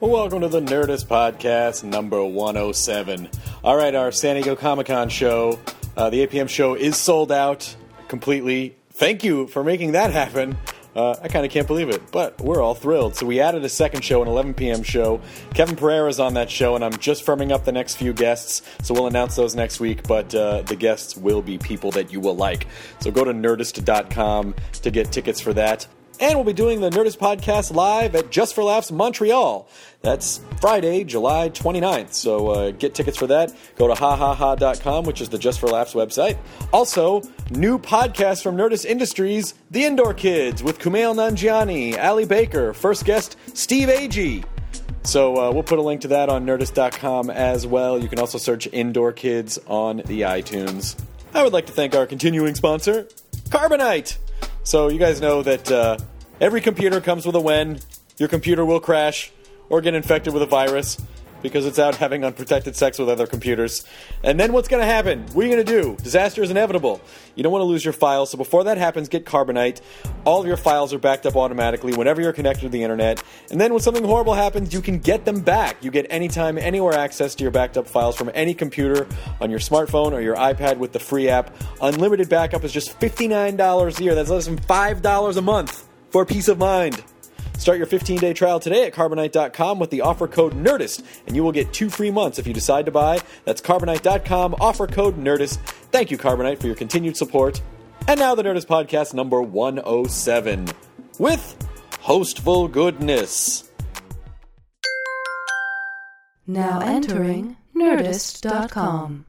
Welcome to the Nerdist Podcast, number 107. All right, our San Diego Comic-Con show, the 8 p.m. show is sold out completely. Thank you for making that happen. I kind of can't believe it, but we're all thrilled. So we added a second show, an 11 p.m. show. Kevin Pereira's on that show, and I'm just firming up the next few guests, so we'll announce those next week, but the guests will be people that you will like. So go to Nerdist.com to get tickets for that. And we'll be doing the Nerdist Podcast live at Just for Laughs Montreal. That's Friday, July 29th. So get tickets for that. Go to hahaha.com, which is the Just for Laughs website. Also, new podcast from Nerdist Industries, The Indoor Kids, with Kumail Nanjiani, Ali Baker, first guest, Steve Agee. So we'll put a link to that on Nerdist.com as well. You can also search Indoor Kids on the iTunes. I would like to thank our continuing sponsor, Carbonite. So you guys know that every computer comes with a when. Your computer will crash or get infected with a virus because it's out having unprotected sex with other computers. And then what's going to happen? What are you going to do? Disaster is inevitable. You don't want to lose your files, so before that happens, get Carbonite. All of your files are backed up automatically whenever you're connected to the internet. And then when something horrible happens, you can get them back. You get anytime, anywhere access to your backed up files from any computer on your smartphone or your iPad with the free app. Unlimited backup is just $59 a year. That's less than $5 a month for peace of mind. Start your 15-day trial today at Carbonite.com with the offer code NERDIST, and you will get 2 free months if you decide to buy. That's Carbonite.com, offer code NERDIST. Thank you, Carbonite, for your continued support. And now the Nerdist Podcast number 107 with Hostful Goodness. Now entering Nerdist.com.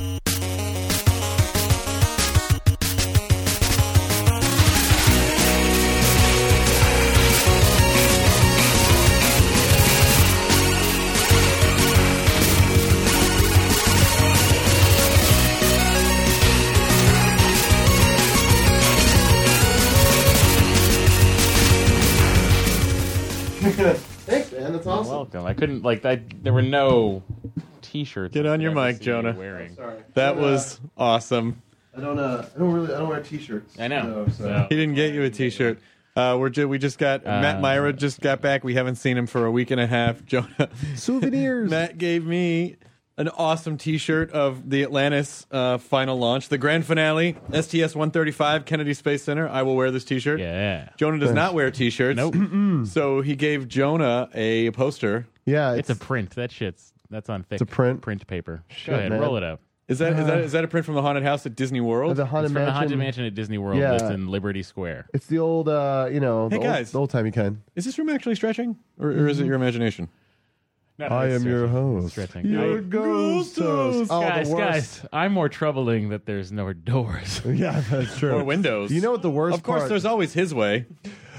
Thanks, man. That's awesome. You're welcome. I couldn't there were no T-shirts. Get on your mic, Jonah. Wearing. Sorry. That was awesome. I don't wear T-shirts. I know. So. He didn't get you a T-shirt. We just got Matt Myra just got back. We haven't seen him for a week and a half. Jonah Souvenirs. Matt gave me an awesome T-shirt of the Atlantis final launch, the grand finale, STS-135, Kennedy Space Center. I will wear this T-shirt. Yeah. Jonah does not wear T-shirts. Nope. So he gave Jonah a poster. Yeah, It's a print. That's on thick. It's a print? Print paper. Shit, Go ahead, man. roll it up. Is that a print from the haunted house at Disney World? the Haunted It's from the Haunted Mansion. Mansion at Disney World. Yeah. That's in Liberty Square. It's the old, Hey, guys. the old timey kind. Is this room actually stretching, or is it your imagination? Not I am your host. Stretching. Your ghost host. Oh, guys, the worst. guys, I'm more troubling that there's no doors. Yeah, that's true. Or windows? You know what the worst Of course, part? there's always his way.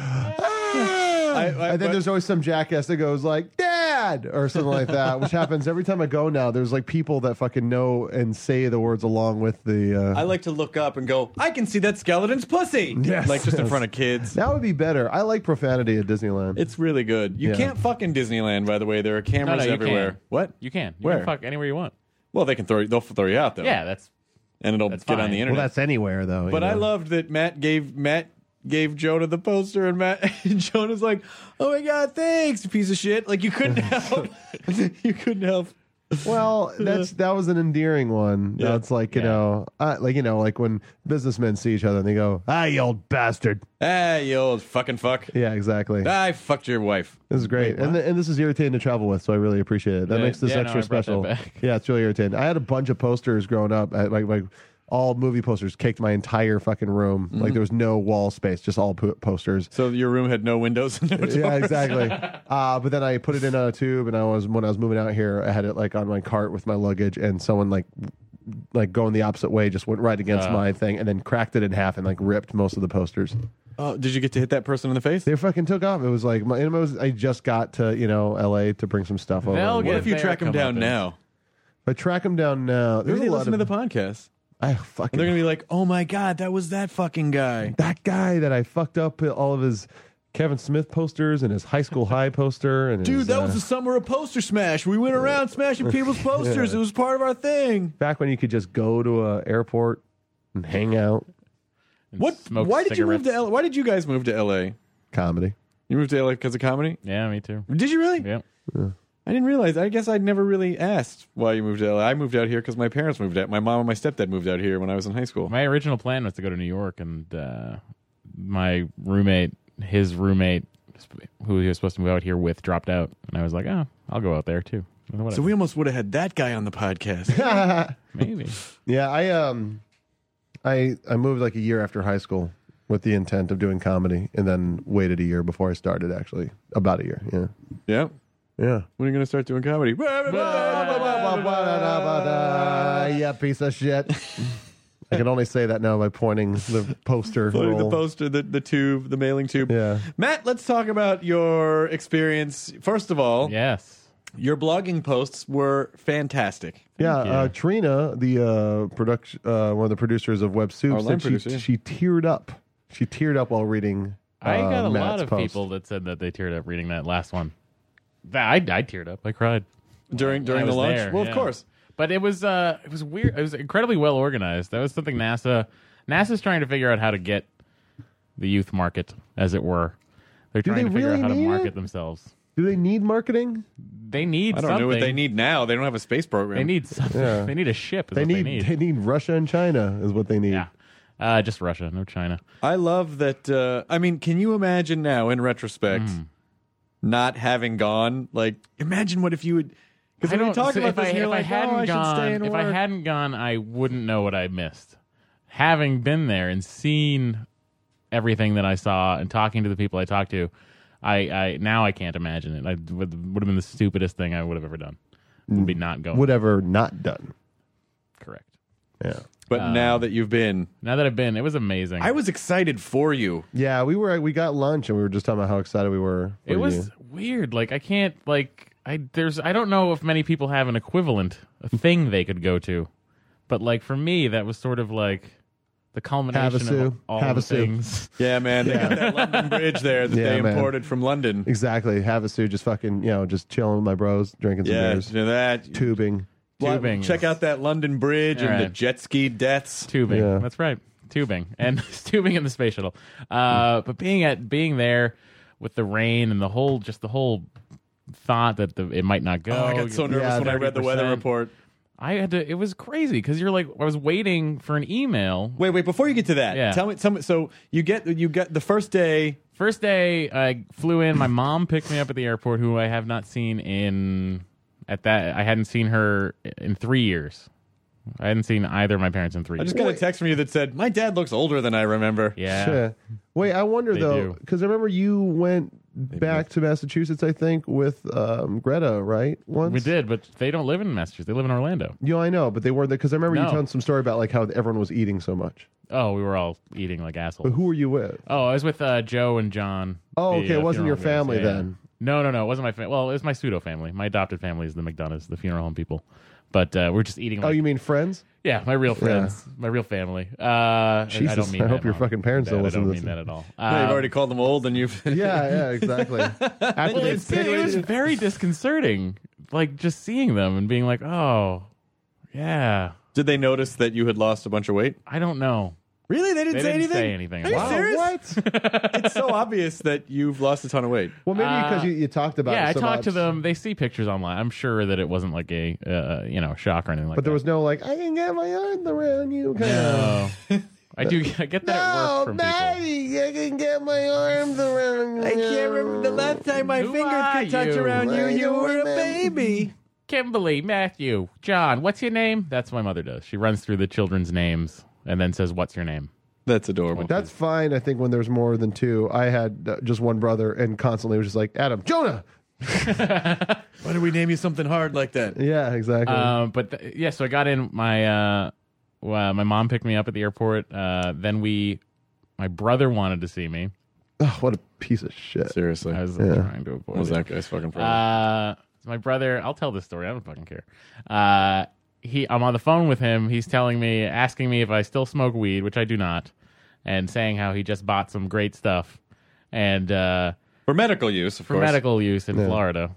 And then there's always some jackass that goes like, Dad! Or something like that, which happens every time I go now. There's like people that fucking know and say the words along with the... I like to look up and go, I can see that skeleton's pussy. Yes, Like just in yes. front of kids. That would be better. I like profanity at Disneyland. It's really good. You Yeah. can't fuck in Disneyland, by the way. There are cameras you everywhere. can. What? You can. You Where? can fuck anywhere you want. Well, they'll throw you out though. Yeah, that's and it'll that's get on fine. the Well, internet. Well, that's anywhere, though. But you I know. loved that Matt gave Jonah the poster, and Jonah's like, "Oh my god, thanks, you piece of shit!" Like you couldn't help. You couldn't help. Well, that was an endearing one. Yeah. That's like like when businessmen see each other and they go, "Ah, you old bastard." Ah, you old fucking fuck. Yeah, exactly. I fucked your wife. This is great, and this is irritating to travel with, so I really appreciate it. That Yeah, makes this yeah, no, extra I brought that special. back. Yeah, it's really irritating. I had a bunch of posters growing up, like all movie posters, caked my entire fucking room. Like there was no wall space, just all posters. So your room had no windows and no doors. Yeah, exactly. But then I put it in a tube, and when I was moving out here, I had it like on my cart with my luggage, and someone like going the opposite way just went right against my thing, and then cracked it in half and like ripped most of the posters. Oh, did you get to hit that person in the face? They fucking took off. It was like I just got to LA to bring some stuff over. They'll What get if you their track him down comeuppance. now? If I track them down now, there's Maybe a they lot listen of to the podcast. I And fucking they're gonna be like, "Oh my god, that was that fucking guy." that guy that I fucked up all of his Kevin Smith posters and his High School High poster and Dude, his, that was the summer of poster smash. We went around smashing people's posters. Yeah. It was part of our thing. back when you could just go to a airport and hang out. and smoke Why did you move cigarettes. to LA? Why did you guys move to LA? Comedy. You moved to LA because of comedy? Yeah, me too. Did you really? Yeah. I didn't realize. I guess I'd never really asked why you moved to LA. I moved out here because my parents moved out. My mom and my stepdad moved out here when I was in high school. My original plan was to go to New York, and my roommate, his roommate, who he was supposed to move out here with, dropped out, and I was like, "Oh, I'll go out there too." So we almost would have had that guy on the podcast. Maybe. Yeah, I moved like a year after high school with the intent of doing comedy, and then waited a year before I started. Actually, about a year. Yeah. Yeah. Yeah. When are you going to start doing comedy? Yeah, piece of shit. I can only say that now by pointing the poster. Floating the roll. poster, the tube, the mailing tube. Yeah. Matt, let's talk about your experience. First of all, Yes. your blogging posts were fantastic. Yeah, you. Trina, the production, one of the producers of Web Soup, Our line said producer, yeah. she teared up. She teared up while reading. I got a lot Matt's of post. people that said that they teared up reading that last one. I teared up. I cried During when I the was launch? there, Well, yeah. of course. But it was weird. It was incredibly well organized. That was something NASA's trying to figure out how to get the youth market, as it were. They're Do trying they to figure really out how to need market it? themselves. Do they need marketing? They need I don't know what they need now. They don't have a space program. They need something. Yeah. They need a ship. Is They what need, they need. Russia and China is what they need. Yeah. Just Russia, no China. I love that. I mean, can you imagine now, in retrospect, not having gone? Like, imagine what if you would. Because when we talk about this, and you're like, I should stay and if work. I hadn't gone, I wouldn't know what I missed. Having been there and seen everything that I saw and talking to the people I talked to, I now I can't imagine it. I would have been the stupidest thing I would have ever done. Would be not going. Whatever not done. Correct. Yeah. But now that you've been, Now that I've been, it was amazing. I was excited for you. Yeah, we got lunch and we were just talking about how excited we were. for It was you. weird. Like I can't I don't know if many people have an equivalent, a thing they could go to, but like for me, that was sort of like the culmination Havasu. of all the Havasu. things. Yeah, man. They got that London Bridge there that Yeah, they man. imported from London. Exactly. Havasu, just fucking, just chilling with my bros, drinking some Yeah, beers, you know that. tubing. Tubing. Check out that London Bridge All and the right. jet ski deaths. Tubing. Yeah. That's right. Tubing and tubing in the space shuttle. But being there with the rain and the whole thought that it might not go. Oh, I got so nervous when I read the weather 30%. report. I had to. It was crazy because you're like, I was waiting for an email. Wait, before you get to that, Yeah. tell me. So you get the first day. First day, I flew in. My mom picked me up at the airport, who I have not seen I hadn't seen her in 3 years. I hadn't seen either of my parents in 3 I years. just got a text from you that said, "My dad looks older than I remember." Yeah. Shit. Wait, I wonder They though, do. because I remember you went back to Massachusetts, I think, with Greta, right? Once We did, but they don't live in Massachusetts. They live in Orlando. I know, but they were there because I remember you No. telling some story about like how everyone was eating so much. Oh, we were all eating like assholes. But who were you with? Oh, I was with Joe and John. Oh, the, okay, it wasn't funeral your homes. family Yeah, then. No, it wasn't my family. Well, it was my pseudo family. My adopted family is the McDonoughs, the funeral home people. But we're just eating. Oh, Like, you mean friends? yeah, my real friends, my real family. I Jesus, don't mean I that, hope your Mom. fucking parents Dad, don't listen I to don't this. mean that at all. No, you've already called them old, and you've. Yeah, exactly. After they It was very disconcerting, like just seeing them and being like, "Oh, yeah." Did they notice that you had lost a bunch of weight? I don't know. Really? They didn't They say didn't anything. say anything Are you about it. serious? what? It's so obvious that you've lost a ton of weight. Well, maybe because you talked about Yeah, it I so talked to much. them. They see pictures online. I'm sure that it wasn't like a shock or anything like But there that. was no like, I can get my arms around you. Kind of. No. I get that at work from people. Maddie, I can get my arms around you. I can't remember the last time my Who fingers are could touch you? around you. I You don't were a remember. baby. Kimberly, Matthew, John, what's your name? That's what my mother does. She runs through the children's names and then says, "What's your name?" That's adorable. That's fine, I think, when there's more than two. I had just one brother and constantly was just like, Adam, Jonah. Why did we name you something hard like that? Yeah, exactly. So I got in. My mom picked me up at the airport. Then my brother wanted to see me. Oh, what a piece of shit. Seriously. I was trying to avoid What was it. that guy's fucking problem? So my brother, I'll tell this story. I don't fucking care. I'm on the phone with him. He's asking me if I still smoke weed, which I do not, and saying how he just bought some great stuff, and For medical use, of for course. medical use in Florida.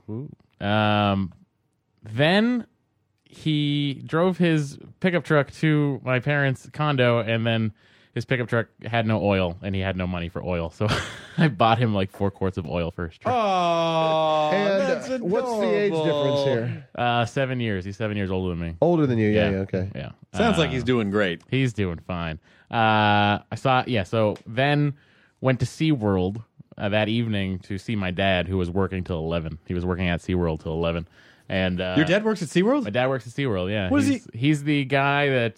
Then he drove his pickup truck to my parents' condo, and then his pickup truck had no oil, and he had no money for oil. So I bought him like 4 quarts of oil for his truck. Oh, that's And what's the age difference here? 7 years. He's 7 years older than me. Older than you, yeah, okay. Yeah. Sounds like he's doing great. He's doing fine. So then went to SeaWorld that evening to see my dad, who was working till 11. He was working at SeaWorld till 11. And Your dad works at SeaWorld? my dad works at SeaWorld, yeah. What is he? He's the guy that,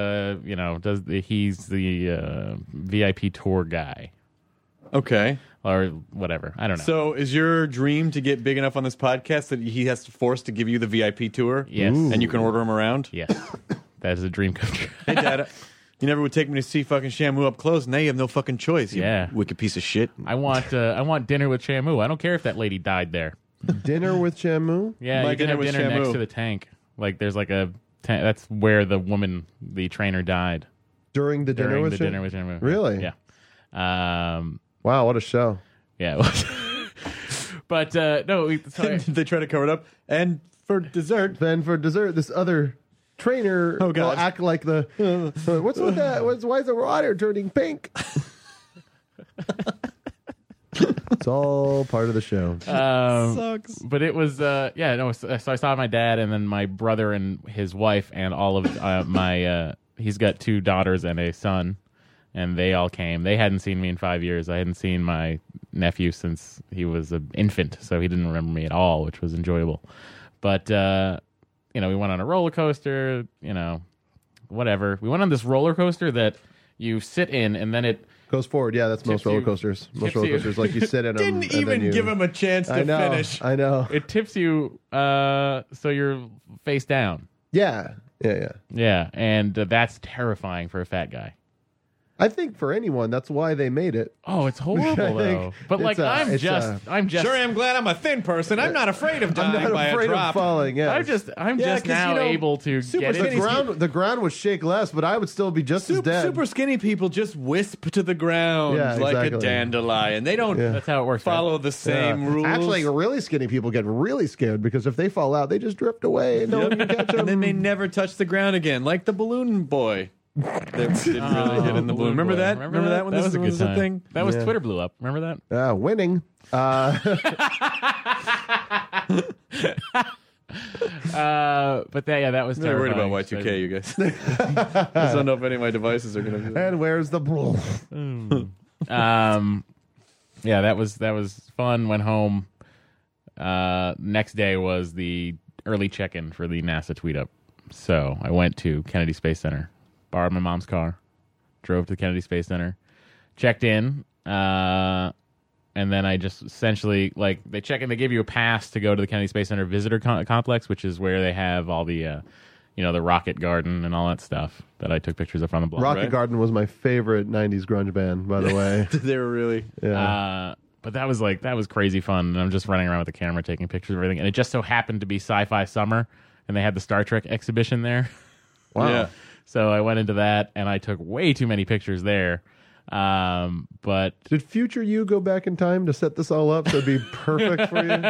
he's the VIP tour guy. Okay. Or whatever. I don't know. So is your dream to get big enough on this podcast that he has to force to give you the VIP tour? Yes. And you can order him around? Yes. That is a dream come true. Hey, Dad, you never would take me to see fucking Shamu up close. Now you have no fucking choice, you Yeah. wicked piece of shit. I want dinner with Shamu. I don't care if that lady died there. Dinner with Shamu? Yeah, My you can dinner have with dinner next Shamu. to the tank. Like there's like a tank. That's where the trainer died. During the dinner During with the Shamu? dinner with Shamu. Really? Yeah. Wow, what a show. Yeah, it was. But no, sorry. They try to cover it up. And for dessert, Then for dessert, this other trainer Oh, will God. act like the what's with that? Why is the water turning pink? It's all part of the show. sucks. But it was so I saw my dad and then my brother and his wife and all of my he's got 2 daughters and a son, and they all came. They hadn't seen me in 5 years. I hadn't seen my nephew since he was an infant, so he didn't remember me at all, which was enjoyable. But we went on a roller coaster, whatever. We went on this roller coaster that you sit in and then it Goes forward. Yeah, that's most Tips roller you. coasters. Most Tips roller you. coasters, like you sit in them. Didn't and then even you- give him a chance to I know. finish. I know. it tips you so you're face down. Yeah. Yeah, and that's terrifying for a fat guy. I think for anyone, that's why they made it. Oh, it's horrible I think though. But like, it's a- I'm just. Sure am glad I'm a thin person. I'm not afraid of I'm dying not by afraid a drop. of falling. Yeah, I'm just Yeah, 'cause, now able to super get The it. the ground would shake less, but I would still be just as dead. Super skinny people just wisp to the ground Yeah, like a exactly. dandelion. They don't Yeah. That's how it works. right? follow the same rules. Actually, really skinny people get really scared because if they fall out, they just drift away and no one can catch them. and then they never touch the ground again, like the balloon boy. That didn't really hit in the balloon. Remember Boy. that? Remember that when that this was a good was a time. thing? That was Yeah. Twitter blew up. Remember that? Winning. But that was I'm really worried about terrifying. Y2K, you guys. I just don't know if any of my devices are going to. And where's the bull? Yeah, that was fun. Went home. Next day was the early check-in for the NASA tweet up. So I went to Kennedy Space Center, borrowed my mom's car, drove to the Kennedy Space Center, checked in, and then I just essentially, like, they check in, they give you a pass to go to the Kennedy Space Center visitor complex, which is where they have all the, the rocket garden and all that stuff that I took pictures of on the blog. Rocket Right. Garden was my favorite 90s grunge band, by the way. They were really. Yeah. But that was crazy fun, and I'm just running around with the camera taking pictures of everything, and it just so happened to be Sci-Fi Summer, and they had the Star Trek exhibition there. Wow. Yeah. So I went into that, and I took way too many pictures there. But Did future you go back in time to set this all up so it'd be perfect for you?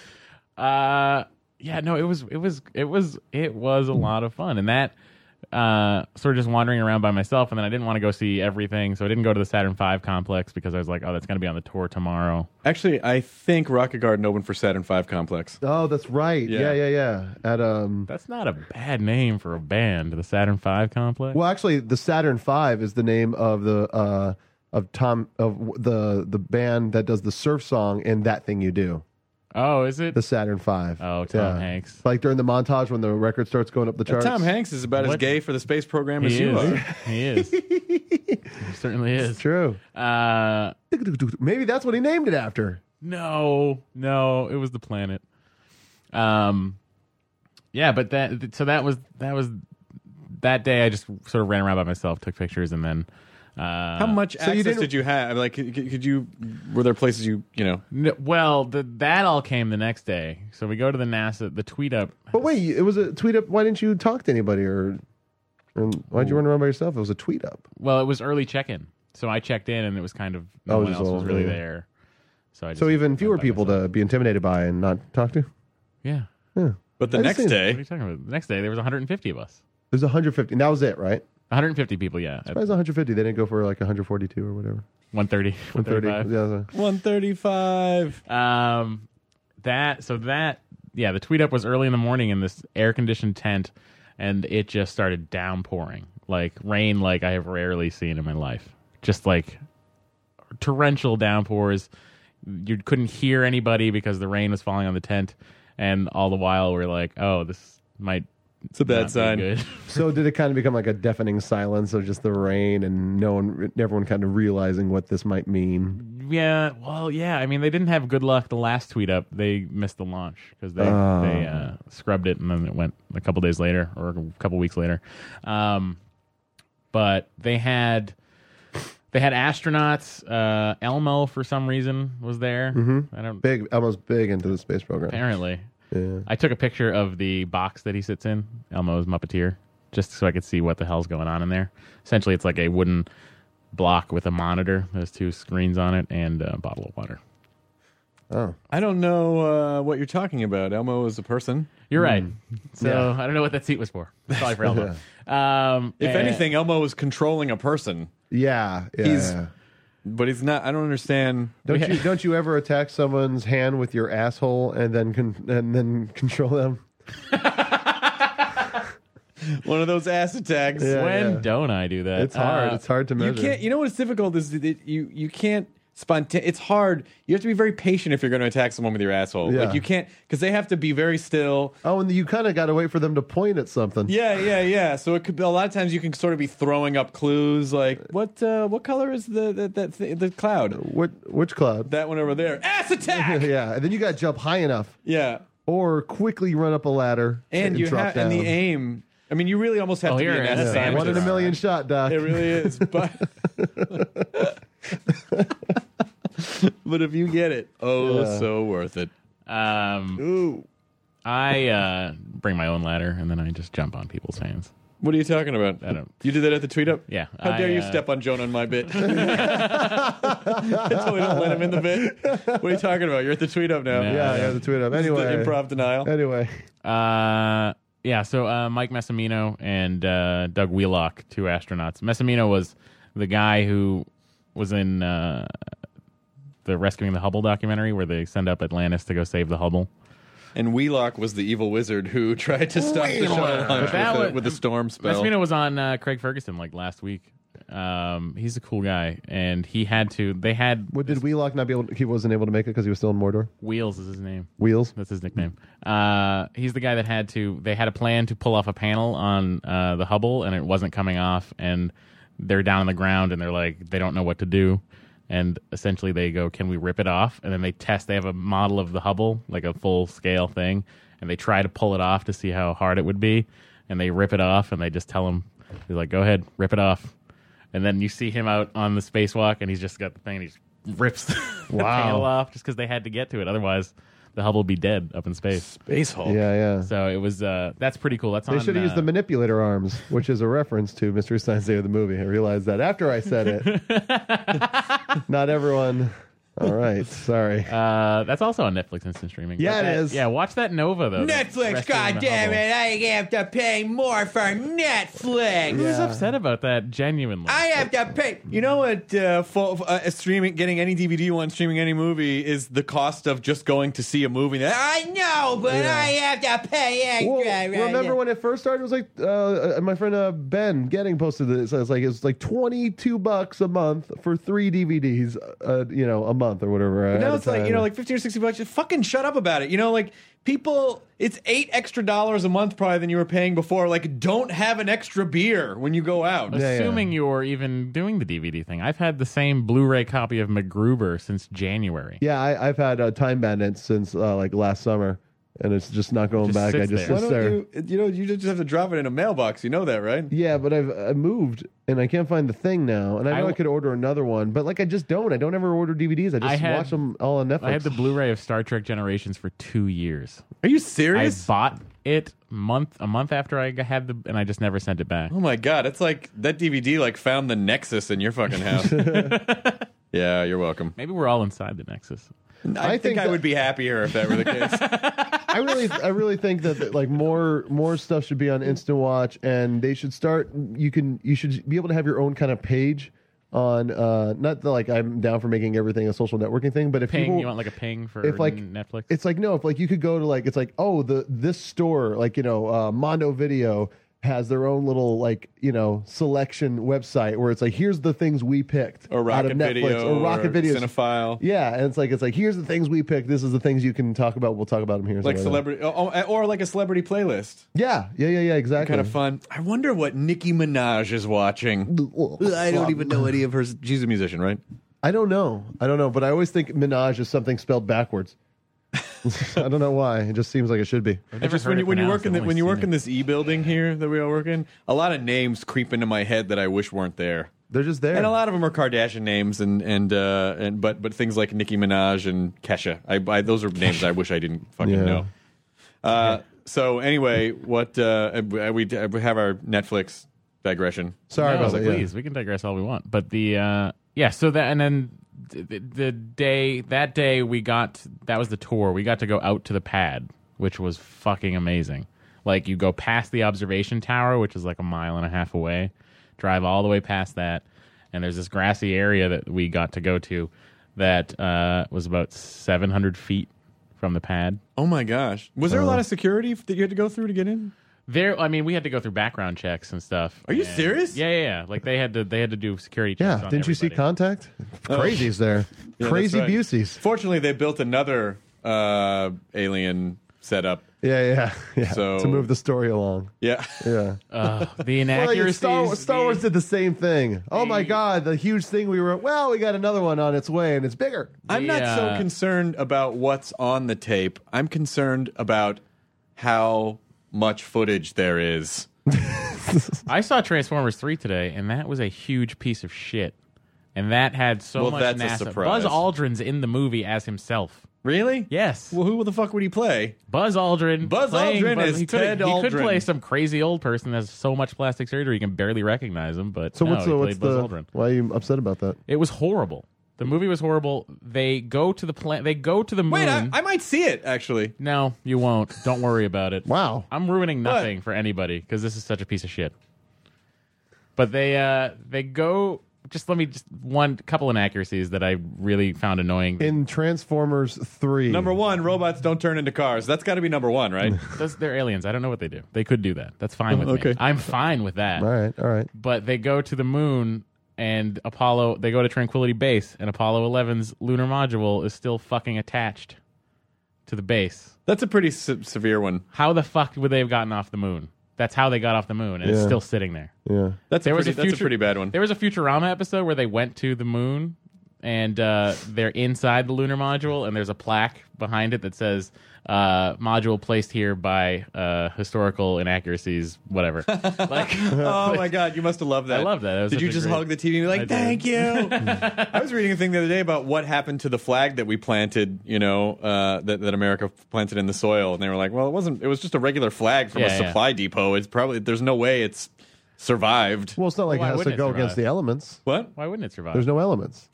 yeah, no, it was a lot of fun, and that sort of just wandering around by myself, and then I didn't want to go see everything, so I didn't go to the Saturn V complex because I was like, oh, that's going to be on the tour tomorrow. Actually, I think Rocket Garden opened for Saturn V Complex. Oh, that's right. Yeah. Yeah. At That's not a bad name for a band, the Saturn V complex. well, actually, the Saturn V is the name of the the band that does the surf song in That Thing You Do. Oh, is it? The Saturn V. Oh, Tom Hanks. Like during the montage when the record starts going up the charts. Tom Hanks is about as What? gay for the space program as He you is. are. He is. He certainly is. True. Maybe that's what he named it after. No, it was the planet. Yeah, but that was that day. I just sort of ran around by myself, took pictures, and then. How much you access didn't- did you have? Like, could you? Were there places you know? Well, that all came the next day. So we go to the NASA, the tweet up. But wait, it was a tweet up. Why didn't you talk to anybody, or why'd you run around by yourself? It was a tweet up. Well, it was early check-in, so I checked in, and it was kind of no Oh, one just else all- was really yeah. there. So I just So even went fewer by people myself. to be intimidated by and not talk to. Yeah. Yeah. But the I next see. What are day, you talking about? The next day, there was 150 of us. There's 150. And that was it, right? 150 people, yeah. At Surprised 150. They didn't go for like 142 or whatever. 130. 130. 135. Yeah. 135. The tweet up was early in the morning in this air-conditioned tent, and it just started downpouring. Like rain like I have rarely seen in my life. Just like torrential downpours. You couldn't hear anybody because the rain was falling on the tent, and all the while we're like, oh, this might It's a bad not be sign. good. So did it kind of become like a deafening silence of just the rain and everyone kind of realizing what this might mean? Yeah, well, yeah. I mean, they didn't have good luck the last tweet up. They missed the launch because they scrubbed it, and then it went a couple days later or a couple weeks later. But they had astronauts. Elmo, for some reason, was there. Mm-hmm. I don't Elmo's big into the space program. apparently. Yeah. I took a picture of the box that he sits in, Elmo's Muppeteer, just so I could see what the hell's going on in there. Essentially, it's like a wooden block with a monitor. There's 2 screens on it and a bottle of water. Oh. I don't know what you're talking about. Elmo is a person. You're right. So Yeah. I don't know what that seat was for. It's probably for Elmo. If anything, Elmo is controlling a person, Yeah. He's- but he's not. I don't understand. Don't you ever attack someone's hand with your asshole and then control them? One of those ass attacks. Yeah. when don't I do that? It's hard. It's hard to measure. You can't. You know what's difficult is that you can't It's hard. You have to be very patient if you're going to attack someone with your asshole. Yeah. Like you can't, because they have to be very still. Oh, and you kind of got to wait for them to point at something. Yeah. So it could be, a lot of times you can sort of be throwing up clues like what color is the cloud? Which cloud? That one over there. Ass attack. Yeah, and then you got to jump high enough, Yeah. or quickly run up a ladder And you drop have down. and the aim. I mean, you really almost have to be here an it ass is. Yeah, sandwich. one in a million shot, Doc. It really is. But but if you get it, Yeah. so worth it. Ooh. I bring my own ladder and then I just jump on people's hands. What are you talking about? I don't. You did that at the tweet up? Yeah. How dare you step on Jonah on my bit? I totally don't let him in the bit. What are you talking about? You're at the tweet up now. No. Yeah, the tweet up. This is the Anyway, improv denial. Anyway, So Mike Massimino and Doug Wheelock, 2 astronauts. Massimino was the guy who was in the Rescuing the Hubble documentary where they send up Atlantis to go save the Hubble. And Wheelock was the evil wizard who tried to stop the shuttle launch with the storm spell. Massimino was on Craig Ferguson like last week. He's a cool guy, and he had to. They had what did Wheelock not be able? He wasn't able to make it because he was still in Mordor. Wheels is his name. Wheels. That's his nickname. He's the guy that had to. They had a plan to pull off a panel on the Hubble, and it wasn't coming off. And they're down on the ground, and they're like, they don't know what to do. And essentially, they go, "Can we rip it off?" And then they test. They have a model of the Hubble, like a full scale thing, and they try to pull it off to see how hard it would be. And they rip it off, and they just tell him, "They're like, go ahead, rip it off." And then you see him out on the spacewalk, and he's just got the thing, and he just rips the panel off just because they had to get to it. Otherwise, the Hubble would be dead up in space. Space Hulk. Yeah. So it was. That's pretty cool. That's They on. should have used the manipulator arms, which is a reference to Mystery Science Day of the movie. I realized that after I said it. Not everyone. All right, sorry. That's also on Netflix instant streaming. Yeah, it is. Yeah, watch that Nova though. Netflix, goddammit, I have to pay more for Netflix. Who's upset about that? Genuinely, I have to pay. You know what? Streaming, getting any DVD you want, streaming any movie is the cost of just going to see a movie. I know, but I have to pay extra. Well, remember when it first started? It was like my friend Ben Getting posted this. It was like $22 a month for 3 DVDs. A month or whatever. Now it's like like $50 or $60. Just fucking shut up about it. Like people, it's $8 extra a month probably than you were paying before. Like, don't have an extra beer when you go out. assuming you're even doing the DVD thing. I've had the same Blu-ray copy of MacGruber since January. Yeah, I've had Time Bandits since like last summer, and it's just not going Just back. sits I just there. Why sit don't there. you just have to drop it in a mailbox. You know that, right? Yeah, but I moved and I can't find the thing now, and I know I could order another one, but like I just don't. I don't ever order DVDs. I just watch them all on Netflix. I had the Blu-ray of Star Trek Generations for 2 years. Are you I serious? bought it a month after I had and I just never sent it back. Oh my god, it's like that DVD like found the Nexus in your fucking house. Yeah, you're welcome. Maybe we're all inside the Nexus. I think I would be happier if that were the case. I really think that like more stuff should be on Instant Watch, and they should start. You should be able to have your own kind of page on. Not that like I'm down for making everything a social networking thing, but if Ping, people, you want like a ping for if like Netflix? it's like no, if like you could go to like it's like this store like Mondo Video has their own little like selection website where it's like here's the things we picked Or out Rocket of Netflix Video or Rocket Video Cinephile. Yeah, and it's like here's the things we picked. This is the things you can talk about. We'll talk about them here. Like something celebrity, or like a celebrity playlist. that. Yeah, exactly. Kind of fun. I wonder what Nicki Minaj is watching. I don't even know any of her. She's a musician, right? I don't know, but I always think Minaj is something spelled backwards. I don't know why. It just seems like it should be. Just when you work in this E building here that we all work in, a lot of names creep into my head that I wish weren't there. They're just there, And a lot of them are Kardashian names, but things like Nicki Minaj and Kesha. Those are names I wish I didn't fucking know. So anyway, what we have our Netflix digression. Sorry about that. Please, we can digress all we want. But so that and then that day we got that was the tour. We got to go out to the pad, which was fucking amazing. Like you go past the observation tower, which is like a mile and a half away. Drive all the way past that, and there's this grassy area that we got to go to that was about 700 feet from the pad. Oh my gosh! Was there a lot of security that you had to go through to get in? We had to go through background checks and stuff. Are you serious? Yeah. Like they had to do security checks. Yeah, on didn't you see everybody. Contact? Crazies there. Yeah, Crazy that's right. Buseys. Fortunately, they built another alien setup. Yeah. So- to move the story along. Yeah. Yeah. The inaccuracies. Star Wars did the same thing. Oh my God, the huge thing we got another one on its way and it's bigger. I'm not so concerned about what's on the tape. I'm concerned about how much footage there is. I saw Transformers 3 today, and that was a huge piece of shit. And that had so much that's a NASA. surprise. Buzz Aldrin's in the movie as himself. Really? Yes. Well, who the fuck would he play? Buzz Aldrin. Buzz Aldrin is he Ted He could Aldrin. play some crazy old person that has so much plastic surgery you can barely recognize him, but So no, what's he played Buzz the Aldrin. why are you upset about that? It was horrible. The movie was horrible. They go to the They go to the moon. Wait, I might see it, actually. No, you won't. Don't worry about it. Wow. I'm ruining nothing for anybody because this is such a piece of shit. But they go. Just one couple inaccuracies that I really found annoying. In Transformers 3. Number one, robots don't turn into cars. That's got to be number one, right? They're aliens. I don't know what they do. They could do that. That's fine with me. I'm fine with that. All right. But they go to the moon and they go to Tranquility Base, and Apollo 11's lunar module is still fucking attached to the base. That's a pretty severe one. How the fuck would they have gotten off the moon? That's how they got off the moon, and it's still sitting there. Yeah. That's a pretty bad one. There was a Futurama episode where they went to the moon, and they're inside the lunar module, and there's a plaque behind it that says, module placed here by historical inaccuracies, whatever. Oh my God, you must have loved that. I loved that. It was Did you such a just great- hug the TV and be I like, did. thank you? I was reading a thing the other day about what happened to the flag that we planted, that America planted in the soil. And they were like, well, it was just a regular flag from a supply depot. It's probably, there's no way it's survived. Well, it's not like Why it has to wouldn't it go survive? against the elements. What? Why wouldn't it survive? There's no elements.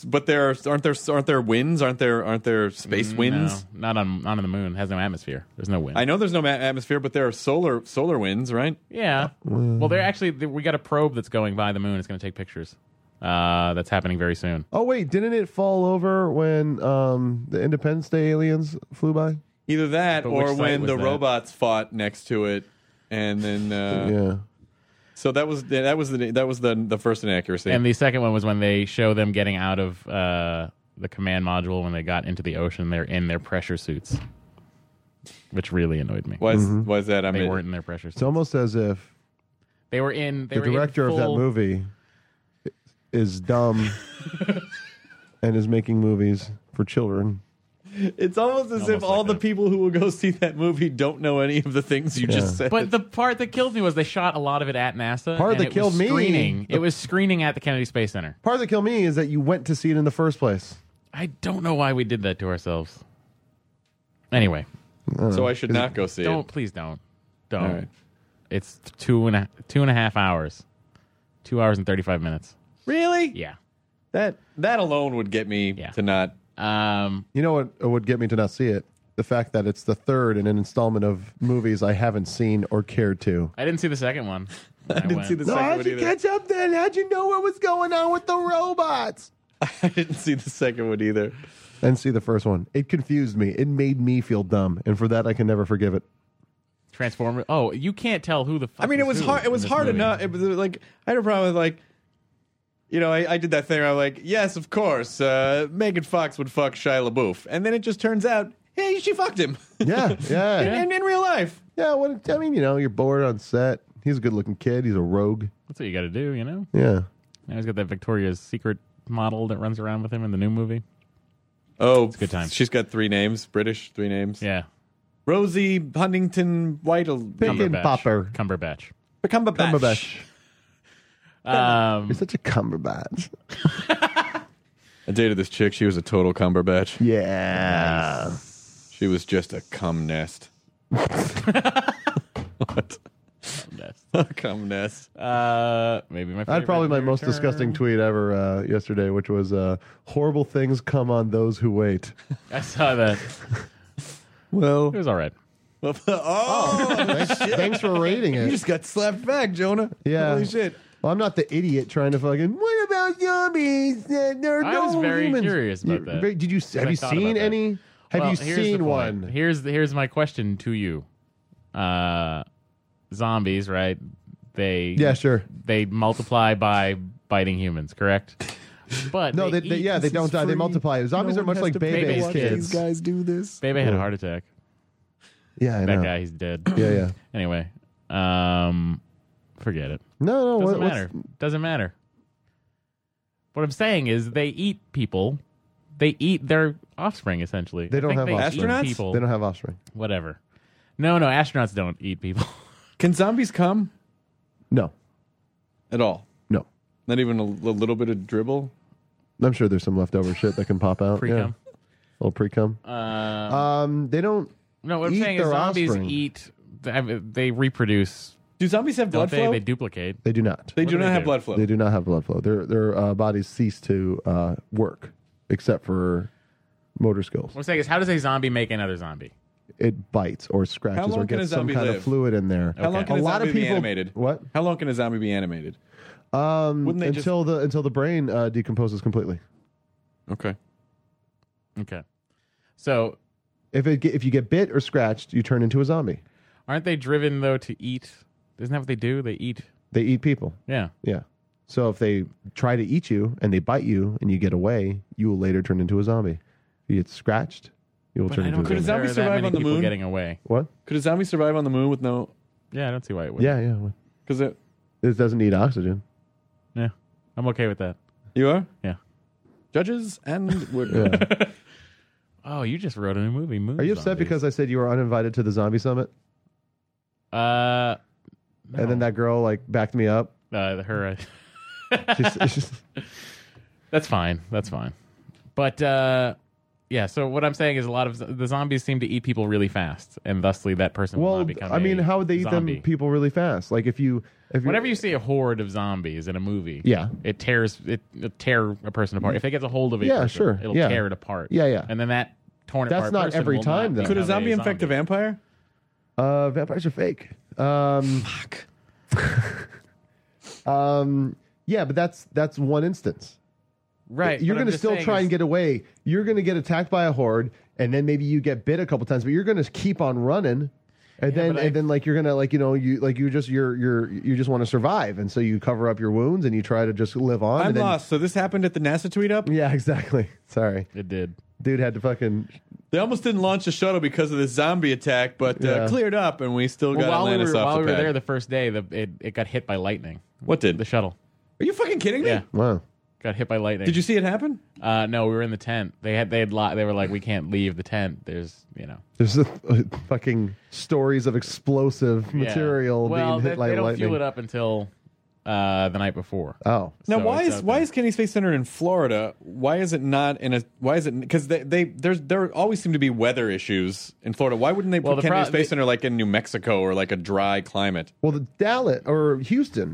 Aren't there winds? Aren't there space winds? No, not on the moon. It has no atmosphere. There's no wind. I know there's no atmosphere, but there are solar winds, right? Yeah. Well, we got a probe that's going by the moon. It's going to take pictures. That's happening very soon. Oh wait, didn't it fall over when the Independence Day aliens flew by? Either that, But which or site when was the that? robots fought next to it, and then Yeah. So that was the first inaccuracy. And the second one was when they show them getting out of the command module when they got into the ocean. They're in their pressure suits, which really annoyed me. why is that? I They mean, weren't in their pressure suits. It's almost as if They were in. the director of that movie is dumb and is making movies for children. it's almost as if Almost all like the that. people who will go see that movie don't know any of the things you just said. But the part that killed me was they shot a lot of it at NASA. Part and that it killed was me- screening. It was screening at the Kennedy Space Center. Part that killed me is that you went to see it in the first place. I don't know why we did that to ourselves. Anyway, so I should not go see it. please don't. All right. It's 2.5 hours. 2 hours and 35 minutes. Really? Yeah. That alone would get me Yeah. to not You know what would get me to not see it? The fact that it's the third in an installment of movies I haven't seen or cared to. I didn't see the second one. I didn't see the No, second how'd one you either. catch up then? How'd you know what was going on with the robots? I didn't see the second one either. And see the first one. It confused me. It made me feel dumb, and for that I can never forgive it. Transformer. Oh, you can't tell who the fuck. I mean, it was who hard. It in was this hard movie. enough. It was like I had a problem with like, you know, I did that thing where I'm like, yes, of course, Megan Fox would fuck Shia LaBeouf, and then it just turns out, hey, she fucked him. Yeah, yeah. in real life. Yeah, what, I mean, you know, you're bored on set. He's a good-looking kid. He's a rogue. That's what you got to do, you know. Yeah. Now he's got that Victoria's Secret model that runs around with him in the new movie. Oh, a good time. She's got 3 names, British 3 names. Yeah, Rosie Huntington White. Bacon popper. Cumberbatch. Cumberbatch. You're such a Cumberbatch. I dated this chick. She was a total Cumberbatch. Yeah. She was just a cum nest. What? Cum nest. Maybe my. I had probably my most disgusting tweet ever yesterday, which was horrible things come on those who wait. I saw that. Well, It was all right. Thanks for rating you it. just got slapped back, Jonah. Yeah. Holy shit. Well, I'm not the idiot trying to fucking. What about zombies? There are I was no very humans. curious about that. Did you have I you thought seen about that. any? Have Well, you here's the seen point. one? Here's my question to you. Zombies, right? Yeah, sure. They multiply by biting humans, correct? But No, they eat- don't die. They multiply. Zombies are much like Bebe's watch kids. guys do this. Bebe had a heart attack. Yeah, I That know. guy, he's dead. Yeah. Anyway, forget it. No. Doesn't what's- matter. Doesn't matter. What I'm saying is, they eat people. They eat their offspring, essentially. They don't I think have they offspring. eat Astronauts? People. They don't have offspring. Whatever. No, astronauts don't eat people. Can zombies come No. at all? No. Not even a little bit of dribble? I'm sure there's some leftover shit that can pop out. Pre-cum. Yeah. A little pre-cum. They don't. No, what I'm eat saying is their zombies offspring. eat. They reproduce. Do zombies have Don't blood flow? they duplicate. They do not. They What do do not they have do? blood flow. They do not have blood flow. Their bodies cease to work, except for motor skills. What I'm saying is, how does a zombie make another zombie? It bites or How scratches long or can a gets some zombie kind live? of fluid in there. How long can A a lot zombie of be people. animated? What? How long can a zombie be animated? Wouldn't they Until the brain decomposes completely. Okay. Okay. So, If you get bit or scratched, you turn into a zombie. aren't they driven though to eat? Isn't that what they do? They eat. They eat people. Yeah. Yeah. So if they try to eat you and they bite you and you get away, you will later turn into a zombie. If you get scratched, you will But turn I into don't a Could a zombie. zombie think there are that survive many on the people moon? getting away. What? Could a zombie survive on the moon with no? Yeah, I don't see why it would. Yeah. Because It doesn't need oxygen. Yeah. I'm okay with that. you are Yeah. judges and would. Yeah. Oh, you just wrote a new movie. Moon Are you upset Zombies. because I said you were uninvited to the zombie summit? No. And then that girl like backed me up. her. She's That's fine. That's fine. But yeah. So what I'm saying is, a lot of the zombies seem to eat people really fast, and thusly that person will well, not become. I mean, a how would they eat zombie. them people really fast? Like if you Whenever you see a horde of zombies in a movie, Yeah. it tears it'll tear a person apart. If it gets a hold of a Yeah, person, sure. it'll Yeah. tear it apart. Yeah. And then that torn That's apart not person every will time, not though. Could a become zombie infect a vampire? Vampires are fake. Fuck. Yeah, but that's one instance. Right. You're but I'm going to just still saying try is- and get away. You're going to get attacked by a horde, and then maybe you get bit a couple times, but you're going to keep on running. And Yeah, but then like you're gonna like you just want to survive, and so you cover up your wounds and you try to just live on. I'm and then, lost. So this happened at the NASA tweet up? Yeah, exactly. Sorry, It did. dude had to fucking. They almost didn't launch the shuttle because of the zombie attack, but Yeah. cleared up, and we still Well, got Atlantis off while the we were pad. there the first day, it got hit by lightning. What did? The shuttle. Are you fucking kidding me? Yeah. Wow. Got hit by lightning. Did you see it happen? No, we were in the tent. They were like, we can't leave the tent. There's, There's fucking stories of explosive material Well, being hit by they don't lightning. fuel it up until the night before. Oh, Now, So why it's is out there. Kennedy Space Center in Florida? Why is it not in a? Why is it? Because there always seem to be weather issues in Florida. Why wouldn't they Well, put the Kennedy pro- Space the- Center like in New Mexico or like a dry climate? well, the Dallas or Houston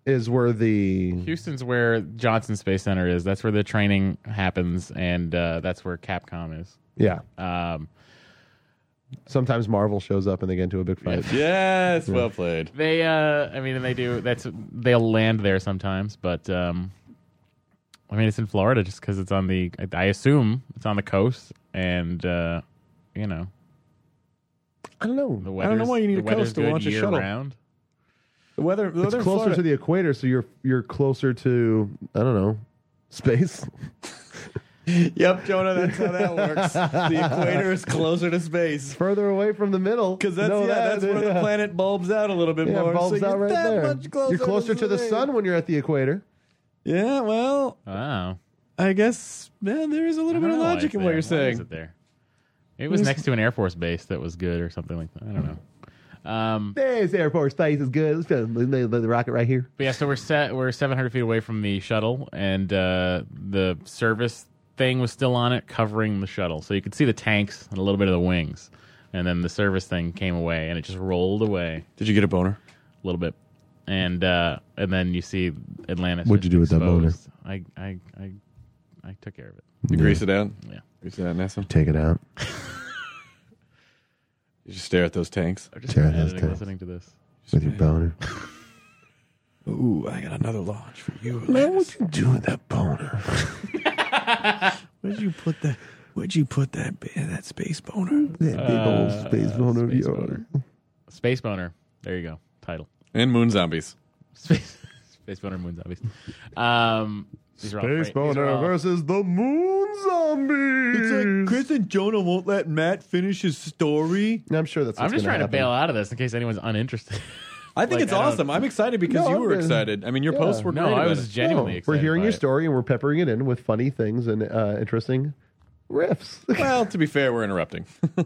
is where the Houston's where Johnson Space Center is. That's where the training happens, and that's where Capcom is. yeah. Um, Sometimes Marvel shows up and they get into a big fight. Yes, well played. They, I mean, and they do. They'll land there sometimes, but I mean, it's in Florida just because it's on the. I assume it's on the coast, and you know, I don't know. the I don't know why you need the a coast weather's to good launch a year shuttle. round. The weather It's closer to the equator, so you're closer to, I don't know, space. Yep, Jonah, that's how that works. The equator is closer to space. Further away from the middle. Because that's where the planet bulbs out a little bit Yeah, more. bulbs so out you're right that there. much closer You're closer to the space. sun when you're at the equator. Yeah, well, Wow. I guess there is a little bit of logic in what you're Why is saying. it there? It was next to an Air Force base that was good or something like that. I don't know. There's Air Force Base is good. Let's the rocket right here. But yeah, so we're 700 feet away from the shuttle, and the service thing was still on it, covering the shuttle. So you could see the tanks and a little bit of the wings. And then the service thing came away, and it just rolled away Did you get a boner? a little bit. And then you see Atlantis. What'd you do with that boner? exposed. I took care of it. You grease it out? Yeah. Grease it out, Nessa? Take it out. You just stare at those tanks. I'm just Sure, that's editing, good. listening to this. With your boner. Ooh, I got another launch for you. Man, what you do with that boner? Where'd you put that space boner? That big old space boner of Space yours. boner. Space Boner. There you go. Title. And moon zombies. Space Boner Moon Zombies. These are all Space these are boner all- versus the moon zombies. Chris and Jonah won't let Matt finish his story. I'm sure that's. I'm what's just gonna trying to happen. bail out of this in case anyone's uninterested. I think Like, it's I don't- awesome. I'm excited because No, you were I've been- excited. I mean, your Yeah. posts were great. No, I about was it. genuinely No, excited. we're hearing by your it. story and we're peppering it in with funny things and interesting riffs. Well, to be fair, we're interrupting.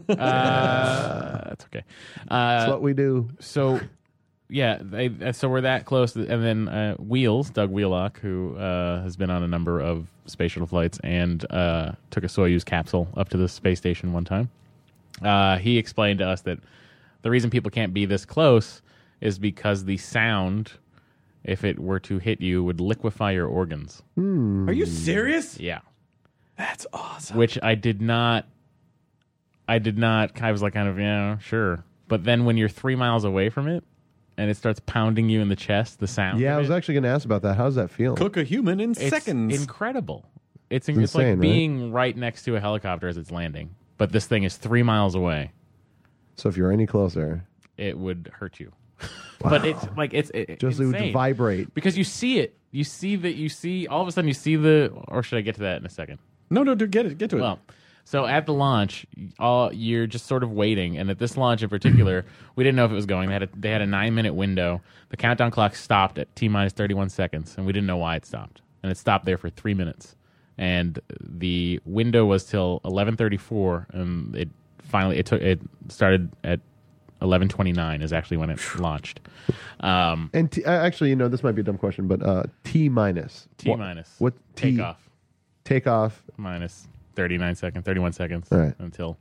That's okay. That's what we do. So, yeah, so we're that close. And then Wheels, Doug Wheelock, who has been on a number of space shuttle flights and took a Soyuz capsule up to the space station one time. He explained to us that the reason people can't be this close is because the sound, if it were to hit you, would liquefy your organs. Are you serious? Yeah. That's awesome. Which I did not. I was like, kind of, yeah, sure. But then when you're 3 miles away from it, and it starts pounding you in the chest, the sound. Yeah, of I was it, actually going to ask about that. How does that feel? Cook a human in it's seconds. incredible. It's insane, like right? being right next to a helicopter as it's landing. But this thing is 3 miles away. So if you're any closer, It would hurt you. But it's like it's just it would insane. vibrate. Because you see it. You see all of a sudden you see the. Or should I get to that in a second? No, dude, get to it. Well, so at the launch, you're just sort of waiting, and at this launch in particular, we didn't know if it was going. They had a 9-minute window. The countdown clock stopped at T-minus 31 seconds, and we didn't know why it stopped. And it stopped there for 3 minutes, and the window was till 11:34, and it started at 11:29 is actually when it launched. And actually, this might be a dumb question, but T minus. T-minus. What T? Takeoff Takeoff. minus 31 seconds All right. until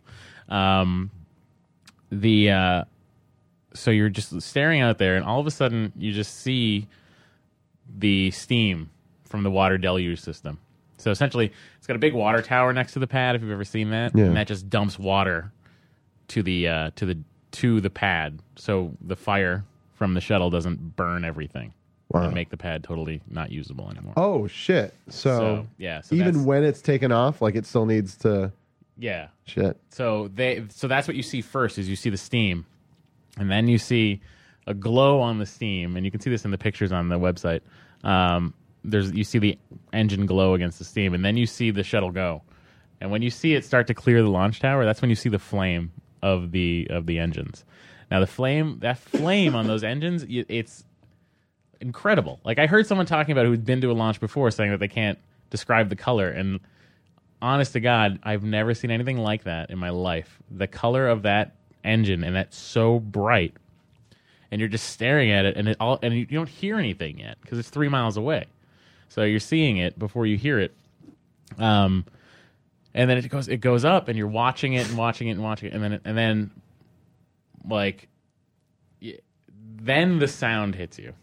so you're just staring out there, and all of a sudden you just see the steam from the water deluge system. So essentially, it's got a big water tower next to the pad. If you've ever seen that, Yeah. and that just dumps water to the pad, so the fire from the shuttle doesn't burn everything Wow. and make the pad totally not usable anymore. Oh shit! So yeah, even that's- when it's taken off, like it still needs to. yeah. Shit. So that's what you see first is you see the steam, and then you a glow on the steam, and you can see this in the pictures on the website. You see the engine glow against the steam, and then you see the shuttle go. And when you see it start to clear the launch tower, that's when you see the flame of the engines. Now that flame on those engines, it's incredible. Like I heard someone talking about who'd been to a launch before saying that they can't describe the color, and honest to God, I've never seen anything like that in my life. The color of that engine, and that's so bright, and you're just staring at it, and you don't hear anything yet because it's 3 miles away. So you're seeing it before you hear it, and then it goes up, and you're watching it and watching it and watching it, and then like then the sound hits you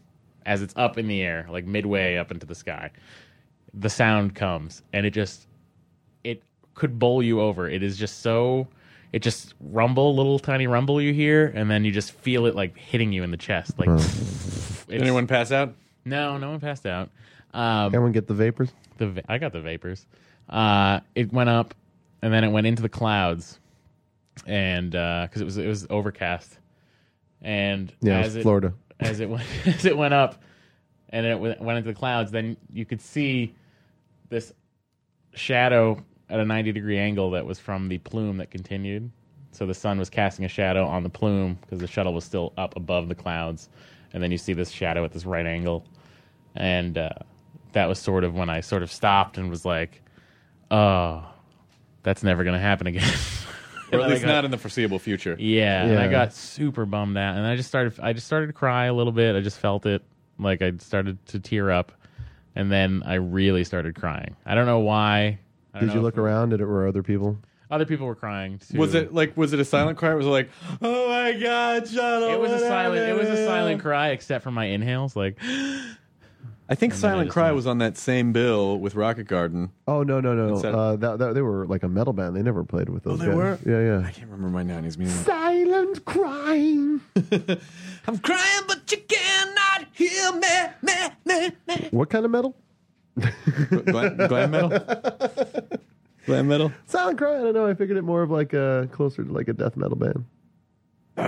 as it's up in the air, like midway up into the sky, the sound comes, and it could bowl you over. It is just so... It just little tiny rumble you hear, and then you just feel it like hitting you in the chest. Like, Did anyone pass out? No one passed out. Everyone get the vapors? I got the vapors. It went up, and then it went into the clouds, and because it was overcast, and Yeah, as Florida. As it went up, and it went into the clouds, then you could see this shadow at a 90-degree angle that was from the plume that continued. So the sun was casting a shadow on the plume because the shuttle was still up above the clouds. And then you see this shadow at this right angle. And that was sort of when I sort of stopped and was like, oh, that's never going to happen again. Or at least not in the foreseeable future. Yeah, and I got super bummed out. And I just started to cry a little bit. I just felt it. Like I started to tear up. And then I really started crying. I don't know why. Did you look around? Were other people? Other people were crying too. Was it a silent cry? Or was it like, oh my God, shut up? It was a silent cry, except for my inhales. Like, I think Silent Cry was on that same bill with Rocket Garden. Oh no! They were like a metal band. They never played with those. They guys. were. Yeah. I can't remember my 90s music. Silent crying. I'm crying, but you cannot hear me. What kind of metal? Glam metal. Glam metal. Silent cry. I don't know. I figured it more of like closer to like a death metal band. No,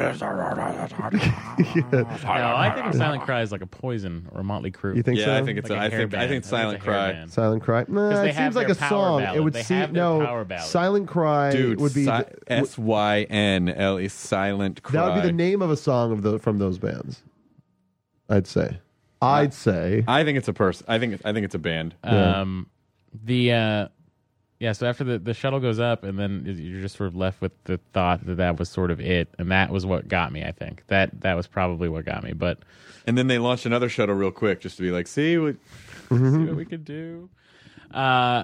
I think a silent cry is like a Poison or a Motley Crue. You think so? Yeah, I think it's. Like a I hair think band. Silent It's a hair Cry. band. Silent cry. Nah, they it have seems like their a power song. ballad. It would They seem have their power no. ballad. Silent cry Dude, would be SYNL is Silent Cry. that would be the name of a song from those bands. I'd say. I think it's a person. I think it's a band. So after the shuttle goes up, and then you're just sort of left with the thought that was sort of it, and that was what got me. I think that was probably what got me. But And then they launched another shuttle real quick just to be like, see what we could do. And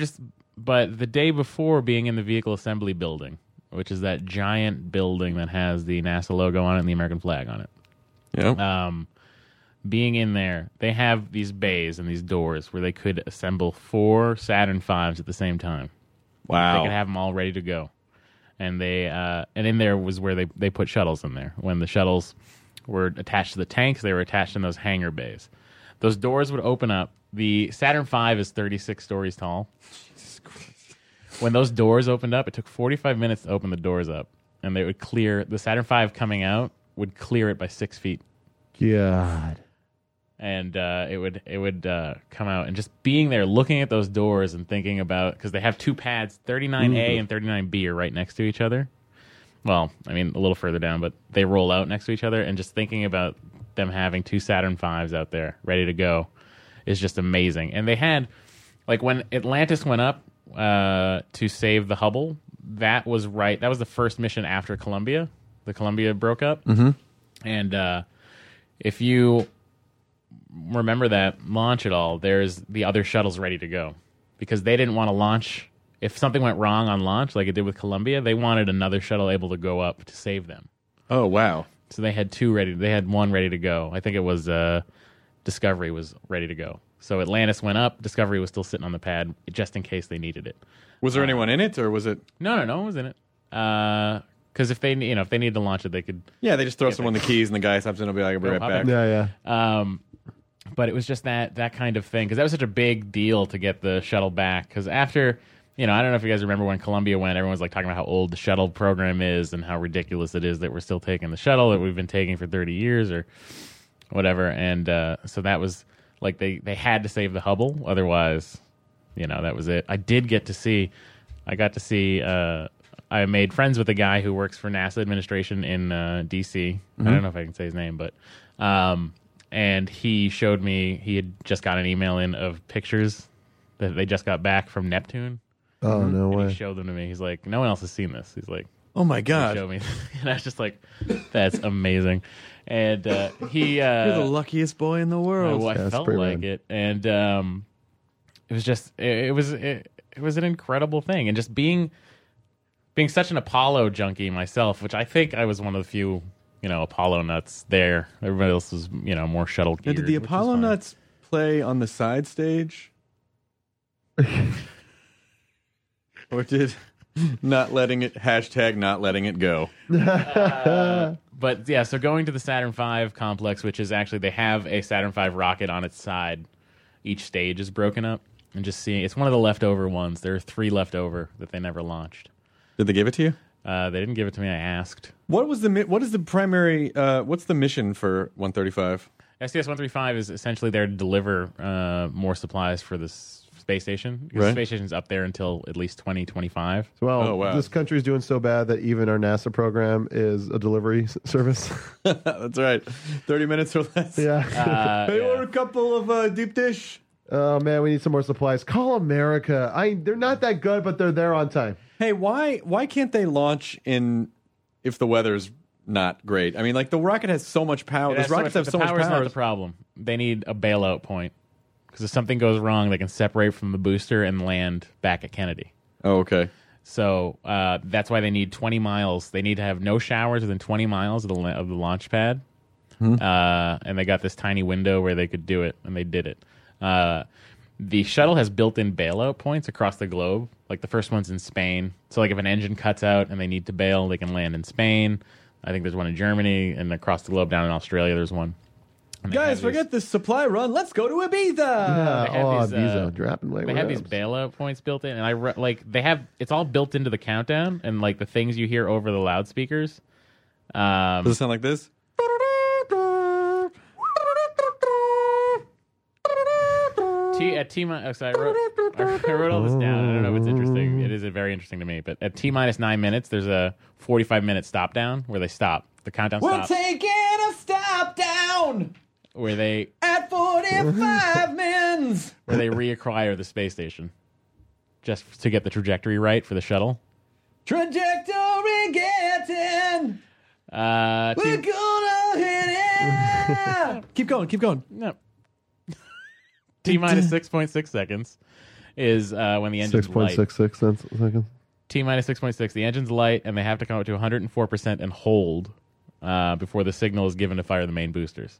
but the day before, being in the vehicle assembly building, which is that giant building that has the NASA logo on it and the American flag on it. Yeah. Being in there, they have these bays and these doors where they could assemble 4 Saturn V's at the same time. Wow. They could have them all ready to go. And and in there was where they put shuttles in there. When the shuttles were attached to the tanks, they were attached in those hangar bays. Those doors would open up. The Saturn V is 36 stories tall. Jesus Christ. When those doors opened up, it took 45 minutes to open the doors up. And they would clear, the Saturn V coming out would clear it by 6 feet. God. And it would come out, and just being there, looking at those doors and thinking about, because they have 2 pads, 39A and 39B are right next to each other. Well, I mean a little further down, but they roll out next to each other, and just thinking about them having 2 Saturn V's out there ready to go is just amazing. And they had, like when Atlantis went up to save the Hubble, that was the first mission after Columbia. The Columbia broke up, and if you remember that launch at all, there's the other shuttles ready to go because they didn't want to launch. If something went wrong on launch, like it did with Columbia, they wanted another shuttle able to go up to save them. Oh, wow. So they had 2 ready. They had 1 ready to go. I think it was Discovery was ready to go. So Atlantis went up. Discovery was still sitting on the pad just in case they needed it. Was there anyone in it, or was it? No one was in it. Because if they needed to launch it, they could. Yeah, they just throw someone the keys, and the guy hops in and will be like, "I'll be right back." Yeah. But it was just that kind of thing, because that was such a big deal to get the shuttle back. Because after, I don't know if you guys remember when Columbia went, everyone was like talking about how old the shuttle program is and how ridiculous it is that we're still taking the shuttle that we've been taking for 30 years or whatever. And so that was like they had to save the Hubble, otherwise, that was it. I got to see. I made friends with a guy who works for NASA administration in D.C. I don't know if I can say his name, but. And he showed me, he had just got an email in of pictures that they just got back from Neptune. Oh, no and way. he showed them to me. He's like, no one else has seen this. He's like, Oh my God! show me. And I was just like, that's amazing. And he, You're the luckiest boy in the world. I felt pretty like rad. it, and it was just, it was an incredible thing, and just being such an Apollo junkie myself, which I think I was one of the few Apollo nuts there. Everybody else was more shuttle Now, geared. did the which is Apollo fine. nuts play on the side stage? Or did not letting it go? But yeah, so going to the Saturn V complex, which is actually, they have a Saturn V rocket on its side. Each stage is broken up, and just seeing, it's one of the leftover ones. There are 3 left over that they never launched. Did they give it to you? They didn't give it to me. I asked. What is the primary? What's the mission for 135? STS-135 is essentially there to deliver more supplies for this space station. Because Right. the space station's up there until at least 2025. Well, Oh, wow. this country's doing so bad that even our NASA program is a delivery service. That's right. 30 minutes or less. Yeah. Hey, Yeah. order a couple of deep dish. Oh man, we need some more supplies. Call America. They're not that good, but they're there on time. Hey, why can't they launch if the weather's not great? I mean, like the rocket has so much power. Those rockets have so much power. The power is power. not the problem. They need a bailout point. Because if something goes wrong, they can separate from the booster and land back at Kennedy. Oh, okay. So that's why they need 20 miles. They need to have no showers within 20 miles of the launch pad. And they got this tiny window where they could do it, and they did it. The shuttle has built-in bailout points across the globe. Like the first one's in Spain. So like if an engine cuts out and they need to bail, they can land in Spain. I think there's one in Germany, and across the globe down in Australia there's one. And they Guys, have these- forget this supply run. Let's go to Ibiza. Yeah, they have these, dropping away. They have these bailout points built in, and they have it's all built into the countdown, and like the things you hear over the loudspeakers. Does it sound like this? At T minus, I wrote all this down. I don't know if it's interesting. It is very interesting to me. But at T minus 9 minutes, there's a 45-minute stop down where they stop. The countdown We're stops. taking a stop down Where they at 45 mins. where they reacquire the space station, just to get the trajectory right for the shuttle. Trajectory getting. We're T- gonna hit it. Keep going. no. T minus 6.6 seconds is when the engine's light. 6.66 seconds. T minus 6.6. The engine's light, and they have to come up to 104% and hold before the signal is given to fire the main boosters.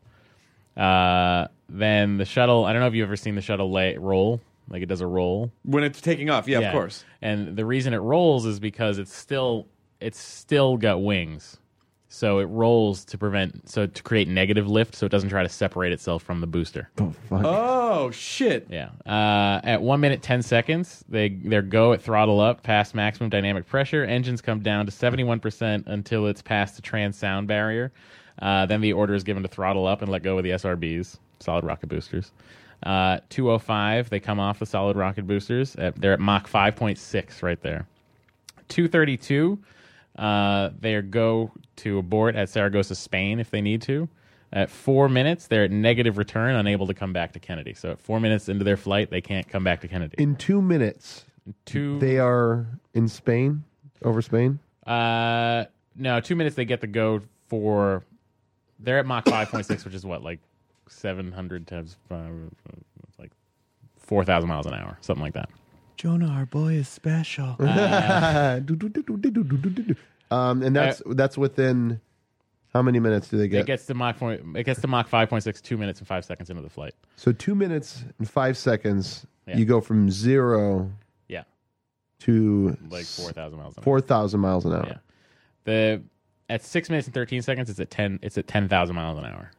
Then the shuttle. I don't know if you've ever seen the shuttle roll. Like it does a roll. When it's taking off, yeah, of course. And the reason it rolls is because it's still got wings. So it rolls to create negative lift, so it doesn't try to separate itself from the booster. Oh, fuck. Oh shit! Yeah. At 1 minute 10 seconds, they go at throttle up past maximum dynamic pressure. Engines come down to 71% until it's past the trans sound barrier. Then the order is given to throttle up and let go of the SRBs, solid rocket boosters. 2:05, they come off the solid rocket boosters. They're at Mach 5.6 right there. 2:32. They go to abort at Saragossa, Spain, if they need to. At 4 minutes, they're at negative return, unable to come back to Kennedy. So at 4 minutes into their flight, they can't come back to Kennedy. In 2 minutes, they are in Spain, over Spain? No, 2 minutes they get to go for... They're at Mach 5.6, which is what, like 700 times... like 4,000 miles an hour, something like that. Jonah, our boy is special. And that's within how many minutes do they get? It gets to Mach 5.6 2 minutes and 5 seconds into the flight. So 2 minutes and 5 seconds, Yeah. you go from 0 Yeah, to like 4,000 miles an hour. 4,000 miles an hour. Yeah. At 6 minutes and 13 seconds, it's at 10,000 miles an hour.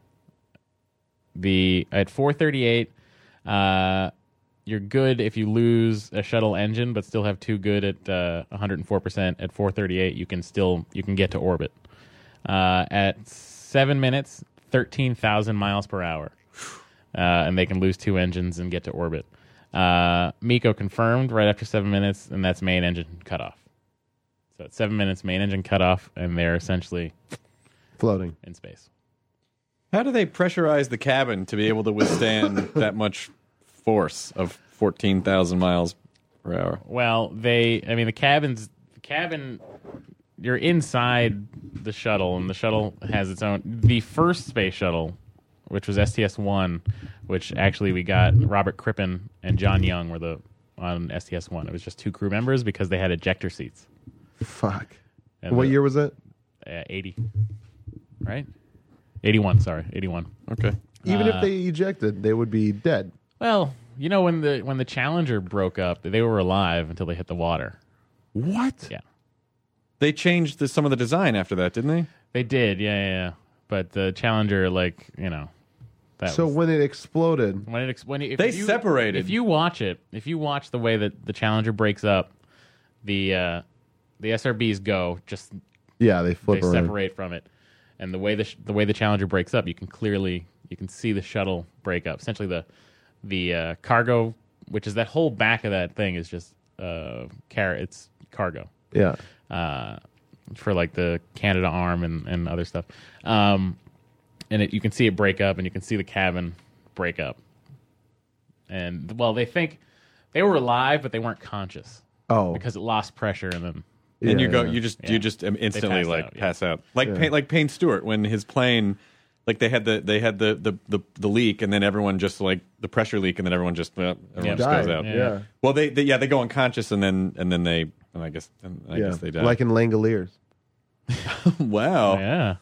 At 4:38, you're good if you lose a shuttle engine, but still have two good at 104%. At 4:38, you can get to orbit. At 7 minutes, 13,000 miles per hour, and they can lose two engines and get to orbit. MECO confirmed right after 7 minutes, and that's main engine cut off. So at 7 minutes, main engine cut off, and they're essentially Floating. in space. How do they pressurize the cabin to be able to withstand that much force of 14,000 miles per hour? Well, the cabin, you're inside the shuttle, and the shuttle has its own. The first space shuttle, which was STS-1, which actually we got Robert Crippen and John Young were on STS-1. It was just two crew members because they had ejector seats. Fuck. And What year was that? 80. right? 81. Sorry, 81. Okay. Even if they ejected, they would be dead. Well, you know when the Challenger broke up, they were alive until they hit the water. What? Yeah, They changed some of the design after that, didn't they? they did. Yeah. But the Challenger, like, you know, that So was, when it exploded, if They you- separated. If you watch the way that the Challenger breaks up, the SRBs go just yeah, they flip they around. separate from it, and the way the Challenger breaks up, you can see the shuttle break up. Essentially, the cargo, which is that whole back of that thing, is just it's cargo Yeah. for like the Canada arm and other stuff. And you can see it break up, and you can see the cabin break up. And well, they think they were alive, but they weren't conscious Oh. because it lost pressure, and then And Yeah, you go, yeah. you just instantly pass like out, yeah. pass out, like Payne Stewart when his plane, like they had the leak, and then everyone just like the pressure leak, and then everyone just Died. goes out. Yeah. Well, they go unconscious, and then I guess they die. Like in Langoliers. wow. yeah.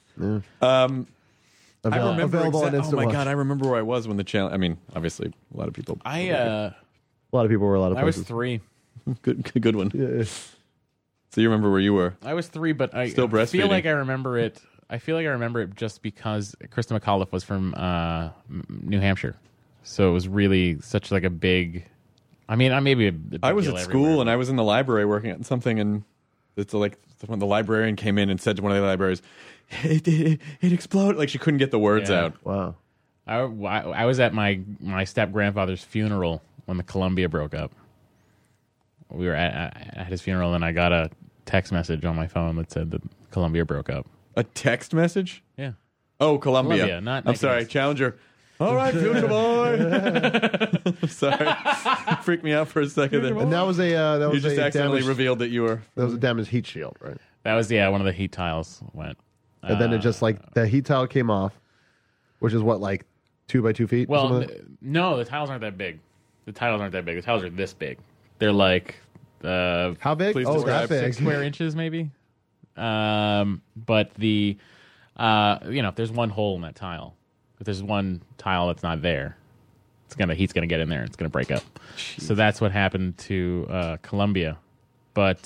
I remember available on oh Instant my Watch. god, I remember where I was when the challenge. I mean, obviously, a lot of people. I A lot of people were a lot of I was places. 3. good one. Yeah. So you remember where you were? I was 3, but I Still feel breastfeeding. like I remember it. I feel like I remember it just because Krista McAuliffe was from New Hampshire, so it was really such like a big. I mean, I maybe a big I was deal at school everywhere. and I was in the library working on something, and it's like when the librarian came in and said to one of the libraries, "It exploded!" Like she couldn't get the words Yeah. out. Wow. I was at my step grandfather's funeral when the Columbia broke up. We were at his funeral, and I got a text message on my phone that said that Columbia broke up. A text message? Yeah. Oh, Columbia. Columbia, not I'm sorry, Nicholas. Challenger. All right, future boy. Sorry, freaked me out for a second. There. And that was a You just accidentally damaged, revealed that you were. that was a damaged heat shield, right? That was one of the heat tiles went. And then it just like the heat tile came off, which is what, like 2 by 2 feet? or Well, something like that? no, the tiles aren't that big. The tiles aren't that big. The tiles are this big. They're like How big? please Oh, describe that big. 6 square inches, maybe. But the if there's one hole in that tile, if there's one tile that's not there, heat's gonna get in there and it's gonna break up. So that's what happened to Columbia. But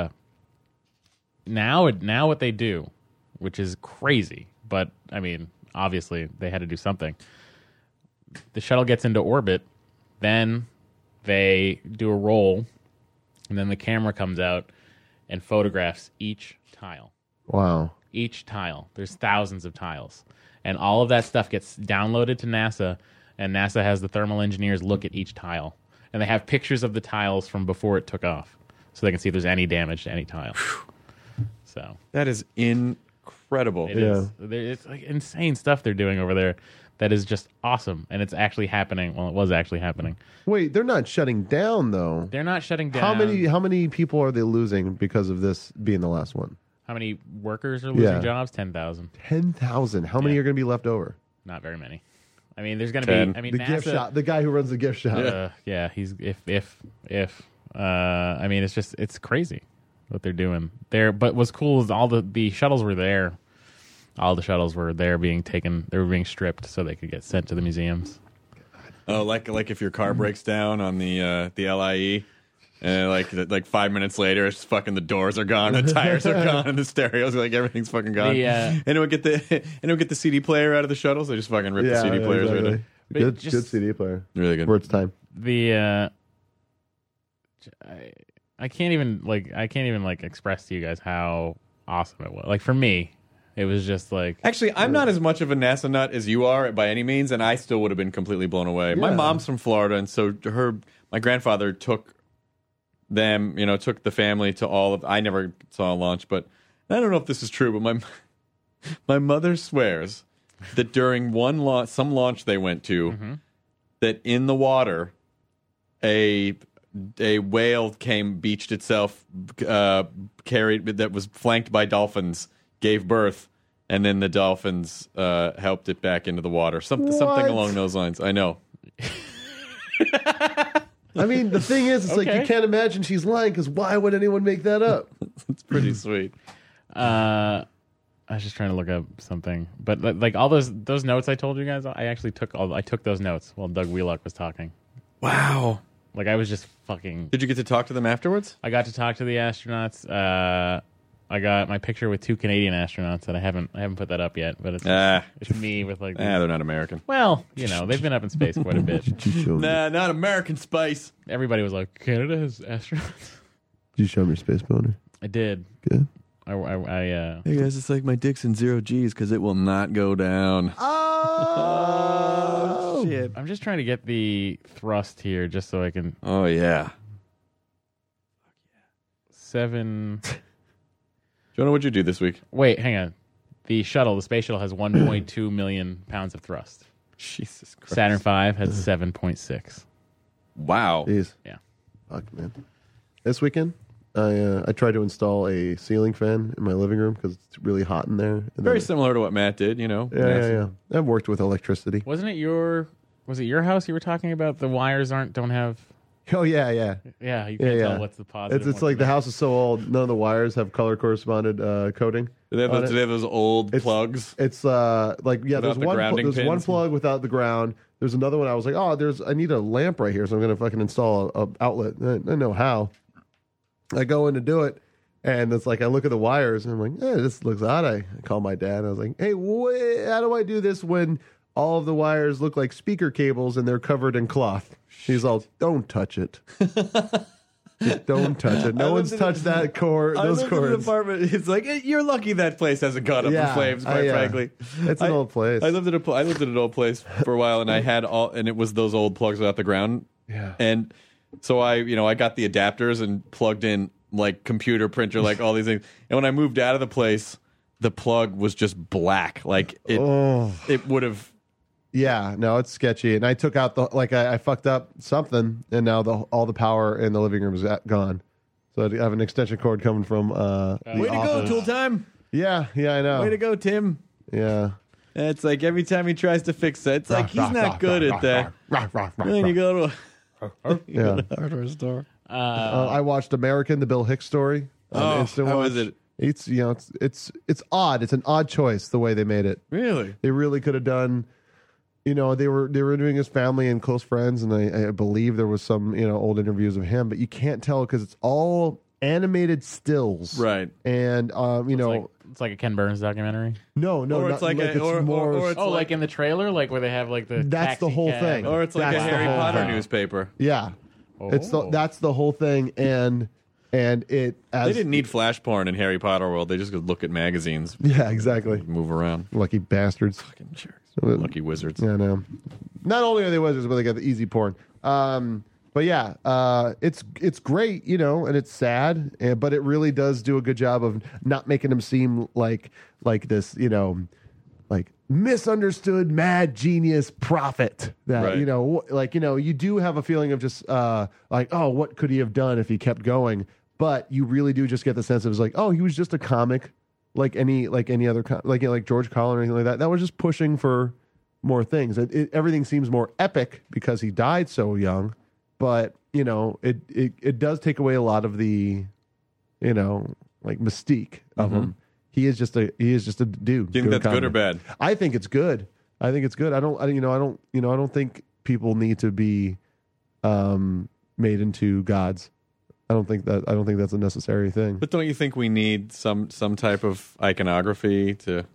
now what they do, which is crazy, but I mean, obviously they had to do something. The shuttle gets into orbit, then they do a roll, and then the camera comes out and photographs each tile. Wow. Each tile. There's thousands of tiles. And all of that stuff gets downloaded to NASA, and NASA has the thermal engineers look at each tile. And they have pictures of the tiles from before it took off, so they can see if there's any damage to any tile. So That is incredible. it Yeah. is. It's like insane stuff they're doing over there. That is just awesome, and it's actually happening. Well, it was actually happening. Wait, they're not shutting down though. They're not shutting down. How many people are they losing because of this being the last one? How many workers are losing Yeah. jobs? 10,000. 10,000. How many Yeah. are going to be left over? Not very many. I mean, there's going to 10. be. I mean, The NASA, gift shop. The guy who runs the gift shop. Yeah, he's if. I mean, it's crazy what they're doing there. But what's cool is all the shuttles were there. All the shuttles were there being taken. They were being stripped so they could get sent to the museums. Oh, like if your car breaks down on the LIE, and like 5 minutes later, it's fucking the doors are gone, the tires are gone, and the stereos, like everything's fucking gone. The, Anyone get the CD player out of the shuttles? They just fucking rip the CD players right exactly. out. But Good, just- good CD player. Really good. For its time. I can't even express to you guys how awesome it was. Like for me, it was just like Actually, I'm not as much of a NASA nut as you are by any means, and I still would have been completely blown away. My Yeah. mom's from Florida, and so my grandfather took them, took the family to all of. I never saw a launch, but I don't know if this is true, but my mother swears that during some launch they went to, that in the water, a whale beached itself, that was flanked by dolphins, gave birth, and then the dolphins helped it back into the water. Something along those lines. I know. I mean, the thing is, it's like Okay. you can't imagine she's lying because why would anyone make that up? It's pretty sweet. I I was just trying to look up something, but like all those notes I told you guys, I actually took those notes while Doug Wheelock was talking. Wow. Like I was just fucking. Did you get to talk to them afterwards? I got to talk to the astronauts. I got my picture with 2 Canadian astronauts that I haven't put that up yet, but it's me with like. They're not American. Well, they've been up in space quite a bit. Nah, not American spice. Everybody was like, Canada has astronauts. Did you show me your space boner? I did. Good. I Hey guys, it's like my dick's in 0 G's because it will not go down. Oh, shit. I'm just trying to get the thrust here just so I can. Oh, yeah. 7. Jonah, what'd you do this week? Wait, hang on. The space shuttle has 1.2 million pounds of thrust. Jesus Christ. Saturn V has 7.6. Wow. jeez. Yeah. Fuck, man. This weekend, I tried to install a ceiling fan in my living room because it's really hot in there. And Very then- similar to what Matt did, Yeah. I've worked with electricity. Was it your house you were talking about? The wires don't have. Oh, yeah. Yeah, you can't Yeah. tell what's the positive. It's like the house is so old, none of the wires have color corresponded coating. Do they have those old plugs? It's Without there's the one grounding there's one pins? plug without the ground. There's another one. I was like, I need a lamp right here, so I'm gonna fucking install a outlet. I know how. I go in to do it, and it's like I look at the wires, and I'm like, this looks odd. I call my dad. I was like, hey, how do I do this when all of the wires look like speaker cables and they're covered in cloth? He's all, don't touch it. Just don't touch it. No one's touched that cord. I Those lived in an cords. apartment. It's like you're lucky that place hasn't gone up in flames. Quite frankly, It's an old place. I lived in an old place for a while, and I had and it was those old plugs without the ground. Yeah. And so I got the adapters and plugged in like computer printer, like all these things. And when I moved out of the place, the plug was just black. Like it would have. Yeah, no, it's sketchy. And I took out I fucked up something, and now all the power in the living room is gone. So I have an extension cord coming from the Way to office. go, Tool Time! Yeah, I know. Way to go, Tim! Yeah. And it's like every time he tries to fix it, it's like he's not good at that. And then you go to Yeah. a hardware store. I watched American, the Bill Hicks story. On Instant how Watch. is it? It's it's odd. It's an odd choice the way they made it. Really? They really could have done. They were doing his family and close friends, and I believe there was some old interviews of him, but you can't tell because it's all animated stills, Right. And It's like a Ken Burns documentary. no, Or not, it's like it's or more. it's Like in the trailer, like where they have like the. That's the taxi whole cab. thing. Or it's like That's a the Harry whole Potter thing. newspaper. Yeah, Oh. that's the whole thing, and it as They didn't need flash porn in Harry Potter world. They just could look at magazines, Yeah, exactly. move around. Lucky bastards. Fucking jerks. Lucky wizards. Yeah, no. Not only are they wizards, but they got the easy porn. But yeah, it's great, and it's sad, but it really does do a good job of not making them seem like this, like misunderstood mad genius prophet that Right. you do have a feeling of just what could he have done if he kept going, but you really do just get the sense of it's like, oh, he was just a comic like any other like George Carlin or anything like that was just pushing for more things. Everything seems more epic because he died so young, but it does take away a lot of the like mystique of him. He is just a dude. Do you think that's good or bad? I think it's good. I don't think people need to be made into gods. I don't think that's a necessary thing. But don't you think we need some type of iconography to?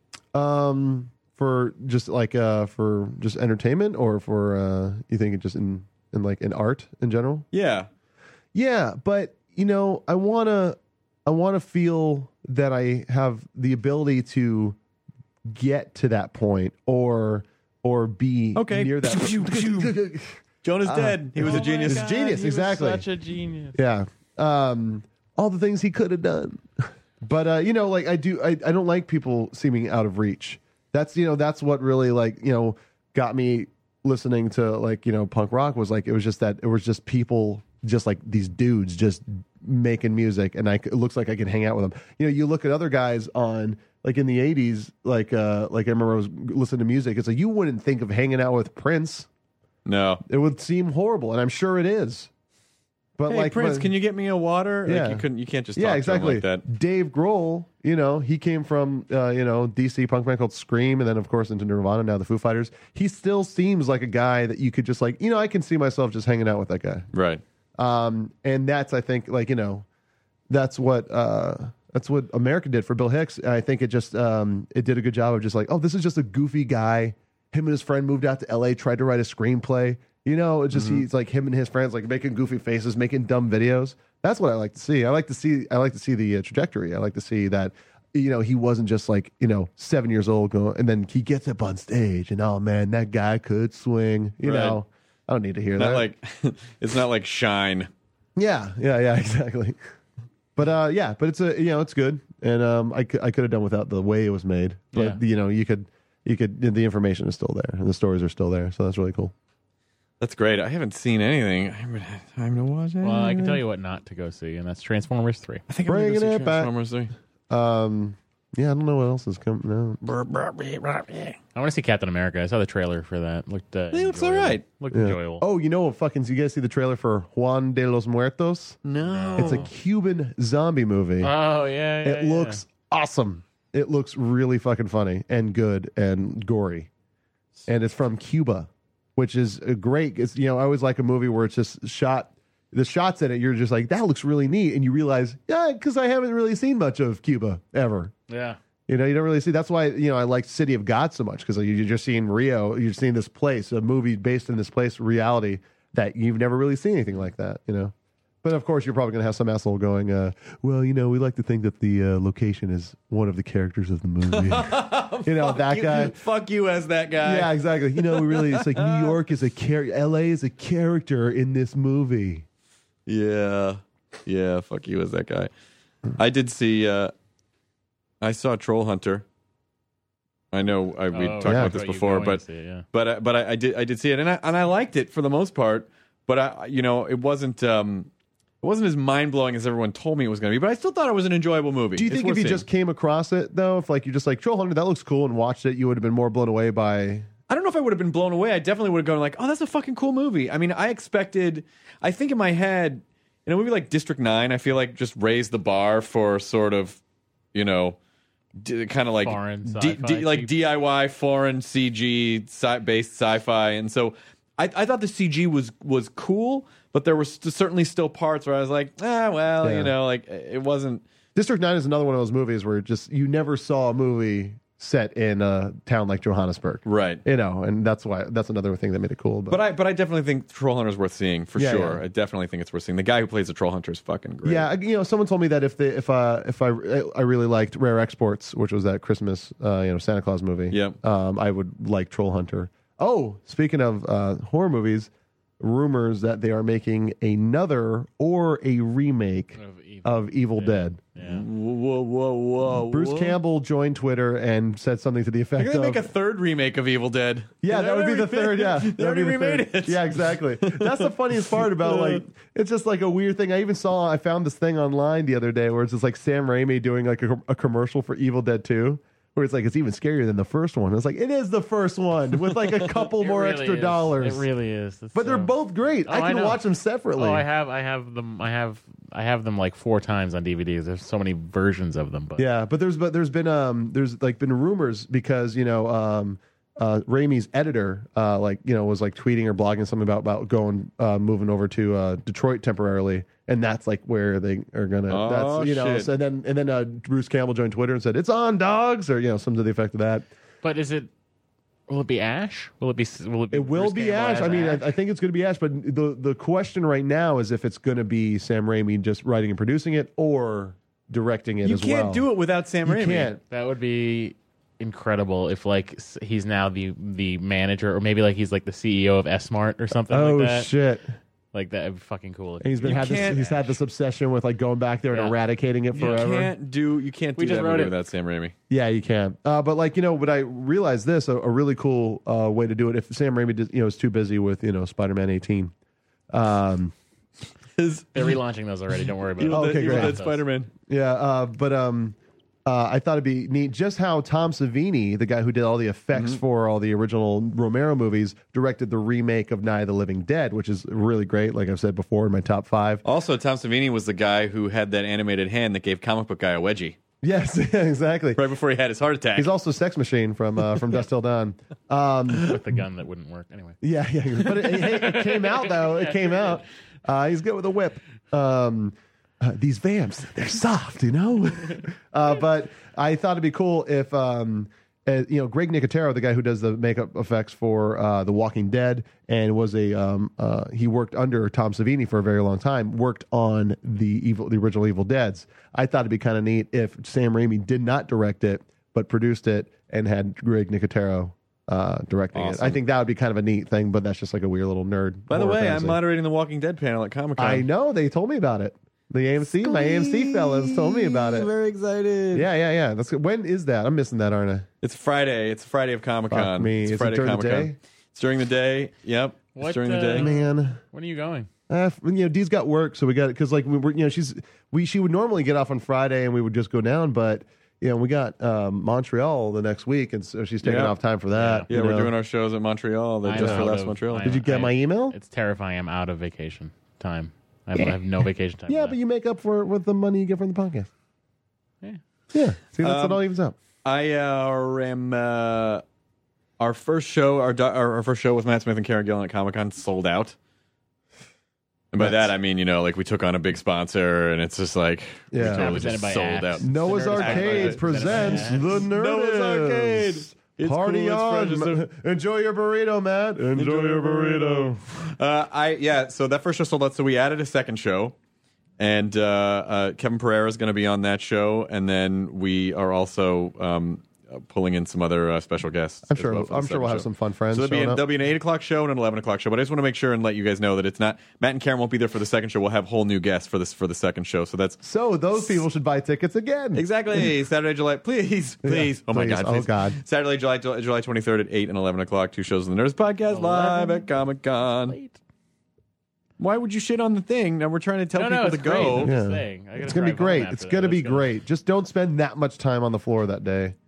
For just for just entertainment, or for you think it just in art in general? Yeah. Yeah, but I wanna feel that I have the ability to get to that point or be near that. Jonah's dead. He was a genius. God. Genius, exactly. Such a genius. Yeah. All the things he could have done. But I don't like people seeming out of reach. That's what really got me listening to punk rock was it was just people just like these dudes just making music, and it looks like I could hang out with them. You look at other guys on in the 80s, I remember I was listening to music. It's like you wouldn't think of hanging out with Prince. No. It would seem horrible, and I'm sure it is. But Hey, like, Prince, can you get me a water? Yeah. Like you can't just talk yeah, to exactly. him like that. Dave Grohl, he came from DC punk band called Scream, and then of course into Nirvana. Now the Foo Fighters. He still seems like a guy that you could just like, I can see myself just hanging out with that guy. Right. And that's, I think, like, that's what America did for Bill Hicks. And I think it just it did a good job of just like, oh, this is just a goofy guy. Him and his friend moved out to LA, tried to write a screenplay. It's just he's like him and his friends like making goofy faces, making dumb videos. That's what I like to see. I like to see the trajectory. I like to see that he wasn't just like 7 years old going, and then he gets up on stage and, oh man, that guy could swing. I don't need to hear Not that. like it's not like Shine. Yeah, exactly. But but it's it's good, and I could have done without the way it was made. But you could the information is still there and the stories are still there, so that's really cool. That's great. I haven't seen anything. I haven't had time to watch it. Well, I can tell you what not to go see, and that's Transformers 3. I think I'm going to Bringing see it back. Transformers 3. Yeah, I don't know what else is coming out. I want to see Captain America. I saw the trailer for that. Looked looks all right. Looked enjoyable. Oh, you guys see the trailer for Juan de los Muertos? No. It's a Cuban zombie movie. Oh, yeah. It looks awesome. It looks really fucking funny and good and gory. And it's from Cuba, which is great. It's, I always like a movie where it's just shot. The shots in it, you're just like, that looks really neat. And you realize, because I haven't really seen much of Cuba ever. Yeah. You don't really see. That's why, I like City of God so much, because you're just seeing Rio. You're seeing this place, a movie based in this place, reality, that you've never really seen anything like that, But of course, you're probably going to have some asshole going, well, we like to think that the location is one of the characters of the movie. That guy. Fuck you as that guy. Yeah, exactly. We really, it's like New York is a character, LA is a character in this movie. Yeah. Yeah, fuck you as that guy. I did see, I saw Troll Hunter. I know we talked about this before, but I did see it, and I liked it for the most part. But it wasn't as mind blowing as everyone told me it was going to be. But I still thought it was an enjoyable movie. Do you think if you just came across it though, if like you just like Troll Hunter, that looks cool, and watched it, you would have been more blown away by? I don't know if I would have been blown away. I definitely would have gone like, oh, that's a fucking cool movie. I mean, I think in my head, in a movie like District 9, I feel like just raised the bar for sort of, kind of like foreign sci-fi, like DIY foreign CG based sci-fi. And so I thought the CG was cool, but there were certainly still parts where I was like, like it wasn't. District 9 is another one of those movies where just you never saw a movie set in a town like Johannesburg, right? And that's another thing that made it cool. But I definitely think Troll Hunter is worth seeing for sure. Yeah. I definitely think it's worth seeing. The guy who plays the Troll Hunter is fucking great. Yeah, someone told me that if I really liked Rare Exports, which was that Christmas Santa Claus movie, I would like Troll Hunter. Oh, speaking of horror movies, rumors that they are making another or a remake of Evil Dead. Yeah. Whoa. Bruce Campbell joined Twitter and said something to the effect They're of... going to make a third remake of Evil Dead. Yeah, that would be the third, yeah. They already remade it. Yeah, exactly. That's the funniest part about, like, it's just like a weird thing. I found this thing online the other day where it's just like Sam Raimi doing like a commercial for Evil Dead 2. Where it's like, it's even scarier than the first one. It's like, it is the first one with like a couple more really extra is. dollars. It really is. But they're both great. I can watch them separately. Oh, I have them like 4 times on DVDs. There's so many versions of them. But yeah, but there's been rumors because Raimi's editor was like tweeting or blogging something about going moving over to Detroit temporarily, and that's like where they are gonna. Oh, shit. So then Bruce Campbell joined Twitter and said it's on dogs, or something to the effect of that. But will it be Ash? Will it be? It will Bruce be Campbell Ash. as I mean, Ash? I think it's going to be Ash. But the question right now is if it's going to be Sam Raimi just writing and producing it or directing it You as well. You can't do it without Sam Raimi. You can't. That would be incredible if like he's now the manager, or maybe like he's like the CEO of S-Mart or something like that. Oh shit. Like that would be fucking cool. And he's had this obsession with like going back there and eradicating it forever. You can't do just that wrote movie it. without Sam Raimi. Yeah, you can. But like but I realized this a really cool way to do it if Sam Raimi is too busy with Spider-Man 18. They're relaunching those already. Don't worry about it. Okay, great. Dead Spider-Man. Yeah, but I thought it'd be neat just how Tom Savini, the guy who did all the effects for all the original Romero movies, directed the remake of Night of the Living Dead, which is really great. Like I've said before, in my top 5. Also, Tom Savini was the guy who had that animated hand that gave Comic Book Guy a wedgie Yes, exactly. right before he had his heart attack. He's also Sex Machine from Dusk Till Dawn. With the gun that wouldn't work anyway. Yeah. But it came out though. It came out. He's good with a whip. These vamps, they're soft, you know. But I thought it'd be cool if, Greg Nicotero, the guy who does the makeup effects for The Walking Dead, and was he worked under Tom Savini for a very long time. Worked on the original Evil Deads. I thought it'd be kind of neat if Sam Raimi did not direct it, but produced it and had Greg Nicotero directing it. I think that would be kind of a neat thing, but that's just like a weird little nerd. By the way, fantasy. I'm moderating the Walking Dead panel at Comic-Con. I know, they told me about it. My AMC fellas told me about it. Very excited. Yeah. That's good. When is that? I'm missing that, aren't I? It's Friday. It's Friday of Comic-Con. Fuck me. It's Is it Friday during the Comic-Con. day? It's during the day. Yep. What, It's during the day. Man. When are you going? Dee's got work, so we got it because like we were, she would normally get off on Friday and we would just go down, but we got Montreal the next week, and so she's taking off time for that. Yeah, we're doing our shows at Montreal. They're just for last Montreal. Did you get my email? It's terrifying. I'm out of vacation time. I have no vacation time. Yeah, left. but you make up for it with the money you get from the podcast. Yeah. See, that's it all evens up. I am our first show, our first show with Matt Smith and Karen Gillan at Comic-Con sold out. And by that I mean, we took on a big sponsor, and it's just like we totally just sold out. Noah's Arcade presents the Nerdist. Noah's Arcade. It's Party cool, on! it's fresh, Enjoy your burrito, Matt. Enjoy your burrito. So that first show sold out. So we added a second show, and Kevin Pereira is going to be on that show, and then we are also pulling in some other special guests. I'm sure we'll have some fun friends. So there'll be an 8 o'clock show and an 11 o'clock show. But I just want to make sure and let you guys know that it's not Matt and Karen won't be there for the second show. We'll have whole new guests for the second show. So those people should buy tickets again. Exactly. Saturday, July. Please. Yeah, oh my please. God. Please. Oh God. Saturday, July 23rd at 8 and 11 o'clock. 2 shows of the Nerdist Podcast live at Comic-Con. Why would you shit on the thing? Now we're trying to tell people to go. It's going to be great. It's going to be great. Just don't spend that much time on the floor that day.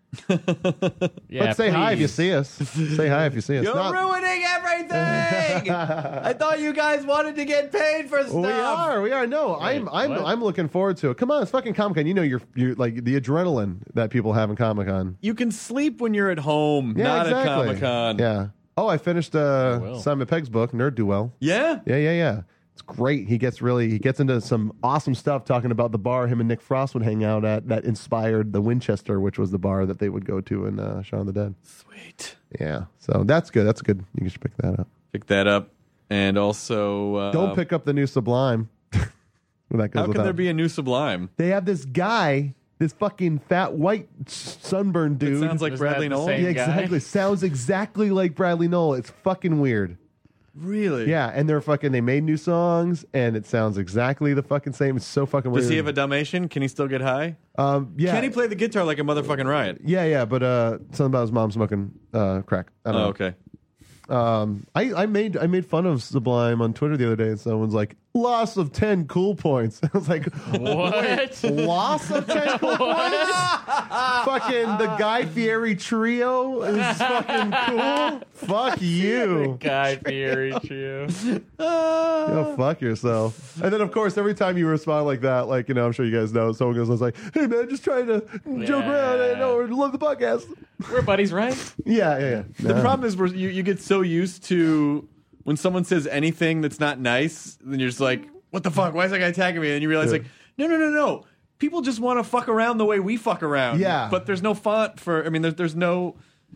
But say hi if you see us. Say hi if you see us. You're ruining everything. I thought you guys wanted to get paid for stuff. We are. No, I'm looking forward to it. Come on, it's fucking Comic-Con. You know, you're like the adrenaline that people have in Comic-Con. You can sleep when you're at home, not at Comic-Con. Yeah. Oh, I finished Simon Pegg's book, Nerd Do Well. Yeah. Yeah. It's great. He gets into some awesome stuff talking about the bar him and Nick Frost would hang out at that inspired the Winchester, which was the bar that they would go to in Shaun of the Dead. Sweet. Yeah. So that's good. That's good. You should pick that up. Pick that up. And also... don't pick up the new Sublime. How can there be a new Sublime? They have this guy... This fucking fat white sunburned dude. It sounds like Bradley Noel? Yeah, exactly. Sounds exactly like Bradley Noel. It's fucking weird. Really? Yeah, and they made new songs, and it sounds exactly the fucking same. It's so fucking weird. Does he have a Dalmatian? Can he still get high? Yeah. Can he play the guitar like a motherfucking riot? Yeah, but something about his mom smoking crack. I don't know. Okay. I made fun of Sublime on Twitter the other day, and someone's like, loss of 10 cool points. I was like, what? Loss of 10 cool points? Fucking the Guy Fieri trio is fucking cool? Fuck you. Guy Fieri trio. Go fuck yourself. And then, of course, every time you respond like that, like, I'm sure you guys know, someone goes like, hey, man, just trying to joke around. I know, love the podcast. We're buddies, right? Yeah. The problem is you get so used to when someone says anything that's not nice, then you're just like, what the fuck? Why is that guy tagging me? And you realize, like, no. People just want to fuck around the way we fuck around. Yeah. But there's no font for, there's no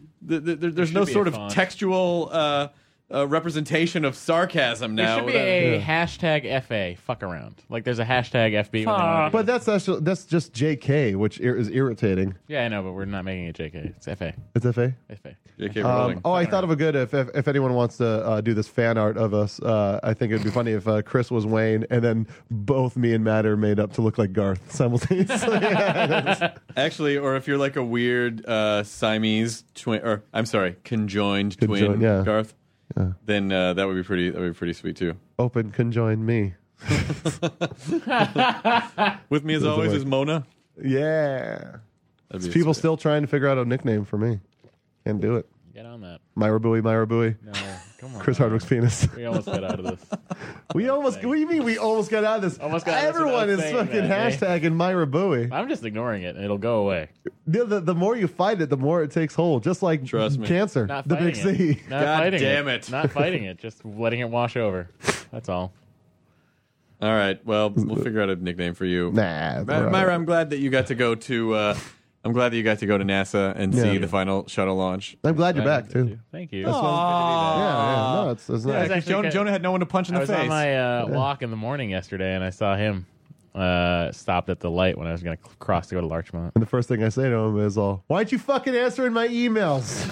sort of textual representation of sarcasm now. There should be a hashtag FA, fuck around. Like there's a hashtag FB. But that's just JK, which is irritating. Yeah, I know, but we're not making it JK. It's FA. It's FA? FA. JK Rowling. I thought of a good, if anyone wants to do this fan art of us, I think it'd be funny if Chris was Wayne and then both me and Matt are made up to look like Garth simultaneously. Actually, or if you're like a weird Siamese twin, or I'm sorry, conjoined twin, yeah. Garth. Yeah. Then that would be pretty sweet too. Open conjoin me. With me as always is Mona. Yeah. That'd be People sweet. still trying to figure out a nickname for me. Can't do it. Get on that. Myra Bowie. No, come on. Chris Hardwick's penis. We almost got out of this. We almost. What do you mean we almost got out of this? Almost got out of this Everyone without is saying fucking that, hashtagging Myra Bowie. I'm just ignoring it, and it'll go away. The more you fight it, the more it takes hold. Just like Trust me. cancer, Not the fighting big C. it. Not God fighting damn it. Not fighting it. Just letting it wash over. That's all. All right. Well, we'll figure out a nickname for you. Nah, Myra, I'm glad that you got to go to. I'm glad that you got to go to NASA and see the final shuttle launch. I'm glad you're back too. Thank you. Yeah, no, it's nice. Yeah, Because actually Jonah had no one to punch in I the was face. on my walk in the morning yesterday, and I saw him stopped at the light when I was going to cross to go to Larchmont. And the first thing I say to him is, "Why aren't you fucking answering my emails?"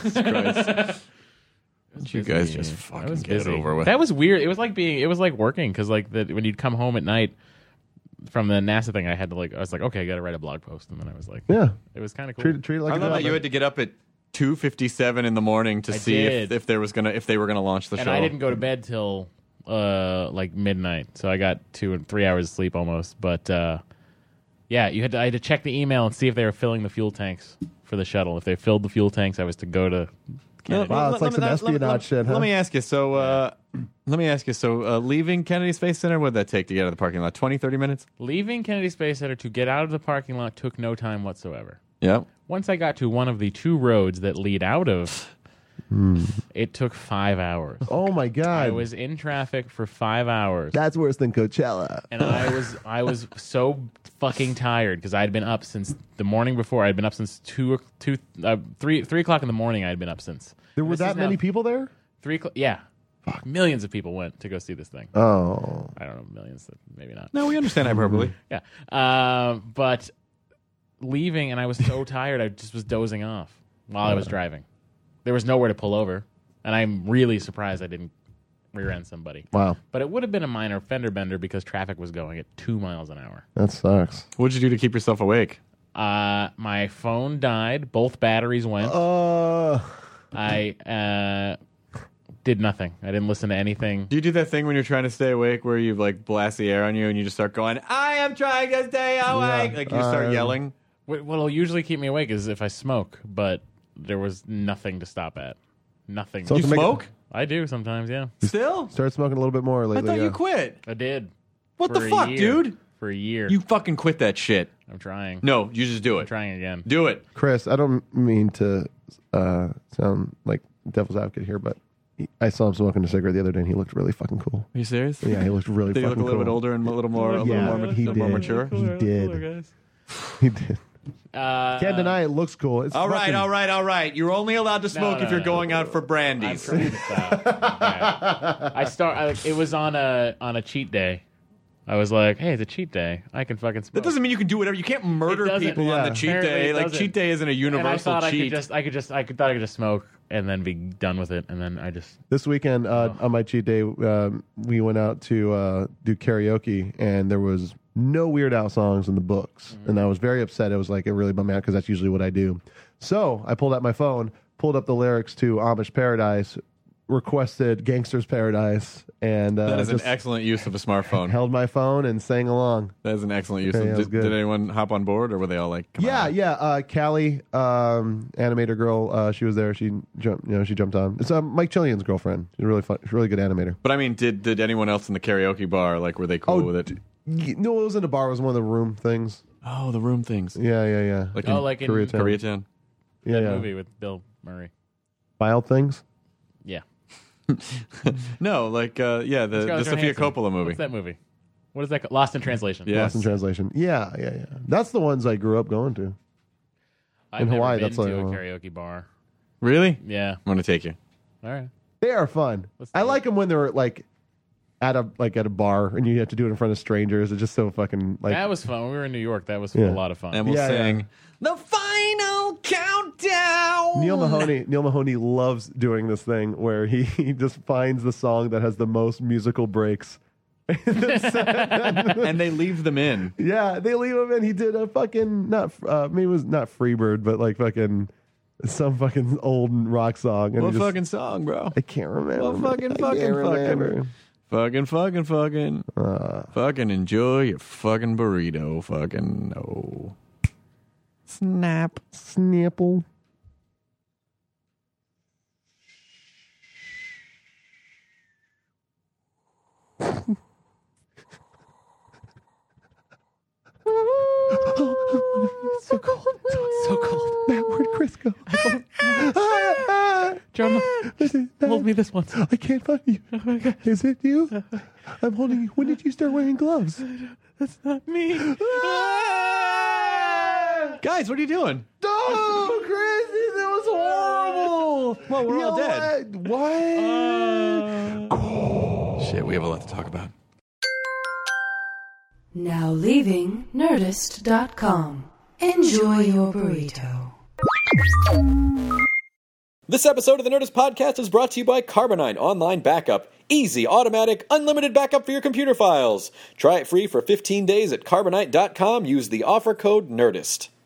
You guys just fucking get it over with. That was weird. It was like working because when you'd come home at night from the NASA thing, I was like, okay, I got to write a blog post, and then I was like, Yeah, it was kind of cool. treat it like I a love job. that you had to get up at 2:57 in the morning to see did. if they were gonna launch the And show. I didn't go to bed till like midnight, so I got 2 and 3 hours of sleep almost. But yeah, I had to check the email and see if they were filling the fuel tanks for the shuttle. If they filled the fuel tanks, I was to go to Kennedy. Wow, it's like some espionage shit, huh? Let me ask you. So, leaving Kennedy Space Center, what did that take to get out of the parking lot? 20, 30 minutes? Leaving Kennedy Space Center to get out of the parking lot took no time whatsoever. Yeah. Once I got to one of the 2 roads that lead out of, it took 5 hours. Oh my god, I was in traffic for 5 hours. that's worse than Coachella. And I was so fucking tired because I had been up since the morning before. I had been up since 3 o'clock in the morning. I had been up since. There were This that is now many people there? 3 o'clock. Yeah, millions of people went to go see this thing. Oh, I don't know, millions, maybe not. No, we understand hyperbole. Yeah, but leaving, and I was so tired. I just was dozing off while I was driving. There was nowhere to pull over, and I'm really surprised I didn't rear end somebody. wow, But it would have been a minor fender bender because traffic was going at 2 miles an hour. that sucks. What'd you do to keep yourself awake? My phone died. Both batteries went. I did nothing. I didn't listen to anything. Do you do that thing when you're trying to stay awake where you like blast the air on you and you just start going, I am trying to stay awake? Yeah. Like you start yelling? What'll usually keep me awake is if I smoke, but there was nothing to stop at. Nothing. So You to make it- smoke? I do sometimes, yeah. Still? Start smoking a little bit more I lately. thought yeah. you quit. I did. What For the a fuck, year. dude? For a year. You fucking quit that shit. I'm trying. No, you just do I'm it. trying again. Do it. Chris, I don't mean to sound like devil's advocate here, but I saw him smoking a cigarette the other day, and he looked really fucking cool. Are you serious? Yeah, he looked really Did he fucking look a little cool. bit older and a little more, Yeah, he more did. mature? He did. He did. Can't deny it looks cool. It's All fucking- right. You're only allowed to smoke no, if you're no. going out for I'm brandies. trying to stop. It was on a cheat day. I was like, hey, it's a cheat day. I can fucking smoke. That doesn't mean you can do whatever. You can't murder It doesn't. people on Yeah. the cheat Apparently day. it Like doesn't. cheat day isn't a and I universal thought cheat. I thought I could just smoke and then be done with it, and then I just This weekend on my cheat day, we went out to do karaoke, and there was no Weird Al songs in the books, and I was very upset. It was like it really bummed me out because that's usually what I do. So I pulled out my phone, pulled up the lyrics to Amish Paradise, requested Gangster's Paradise, and That is an just excellent use of a smartphone. held my phone and sang along. That is an excellent use. Okay, of that was did, good. did anyone hop on board, or were they all like, come on? Yeah. Callie, animator girl, she was there. She jumped on. It's Mike Chillian's girlfriend. She's a really fun, she's a really good animator. But I mean, did anyone else in the karaoke bar, like, were they cool with it? No, it was in a bar. It was one of the room things. Oh, the room things. Yeah. Like like in Koreatown. Koreatown. Yeah. movie with Bill Murray. Wild things. Yeah, No, like, the Scarlett Sofia Johansson. Coppola movie. What's that movie? What is that? Lost in Translation. Yeah. Lost in Translation. Yeah. That's the ones I grew up going to. I've In never Hawaii, been that's to like- a karaoke bar. Really? Yeah. I'm going to take you. All right. They are fun. Let's I do like them when they're like at a bar and you have to do it in front of strangers. It's just so fucking like. That was fun. When we were in New York. That was Yeah. a lot of fun. And we'll Yeah, sing the final countdown. Neil Mahoney loves doing this thing where he just finds the song that has the most musical breaks. And they leave them in. Yeah, they leave him in. He did a fucking maybe it was not Freebird, but like fucking some fucking old rock song. And What he just- fucking song, bro? I can't remember. Well, fucking, I can't remember. Fucking enjoy your fucking burrito. Fucking no. Snapple. So cold. So cold. That word, Crisco. John, hold me this once. I can't find you. Oh my God. Is it you? I'm holding you. When did you start wearing gloves? That's not me. Guys, what are you doing? Oh, crazy! That was horrible. Well, we're all dead. What? Shit, we have a lot to talk about. Now leaving Nerdist.com. Enjoy your burrito. This episode of the Nerdist Podcast is brought to you by Carbonite Online Backup. Easy, automatic, unlimited backup for your computer files. Try it free for 15 days at Carbonite.com. Use the offer code NERDIST.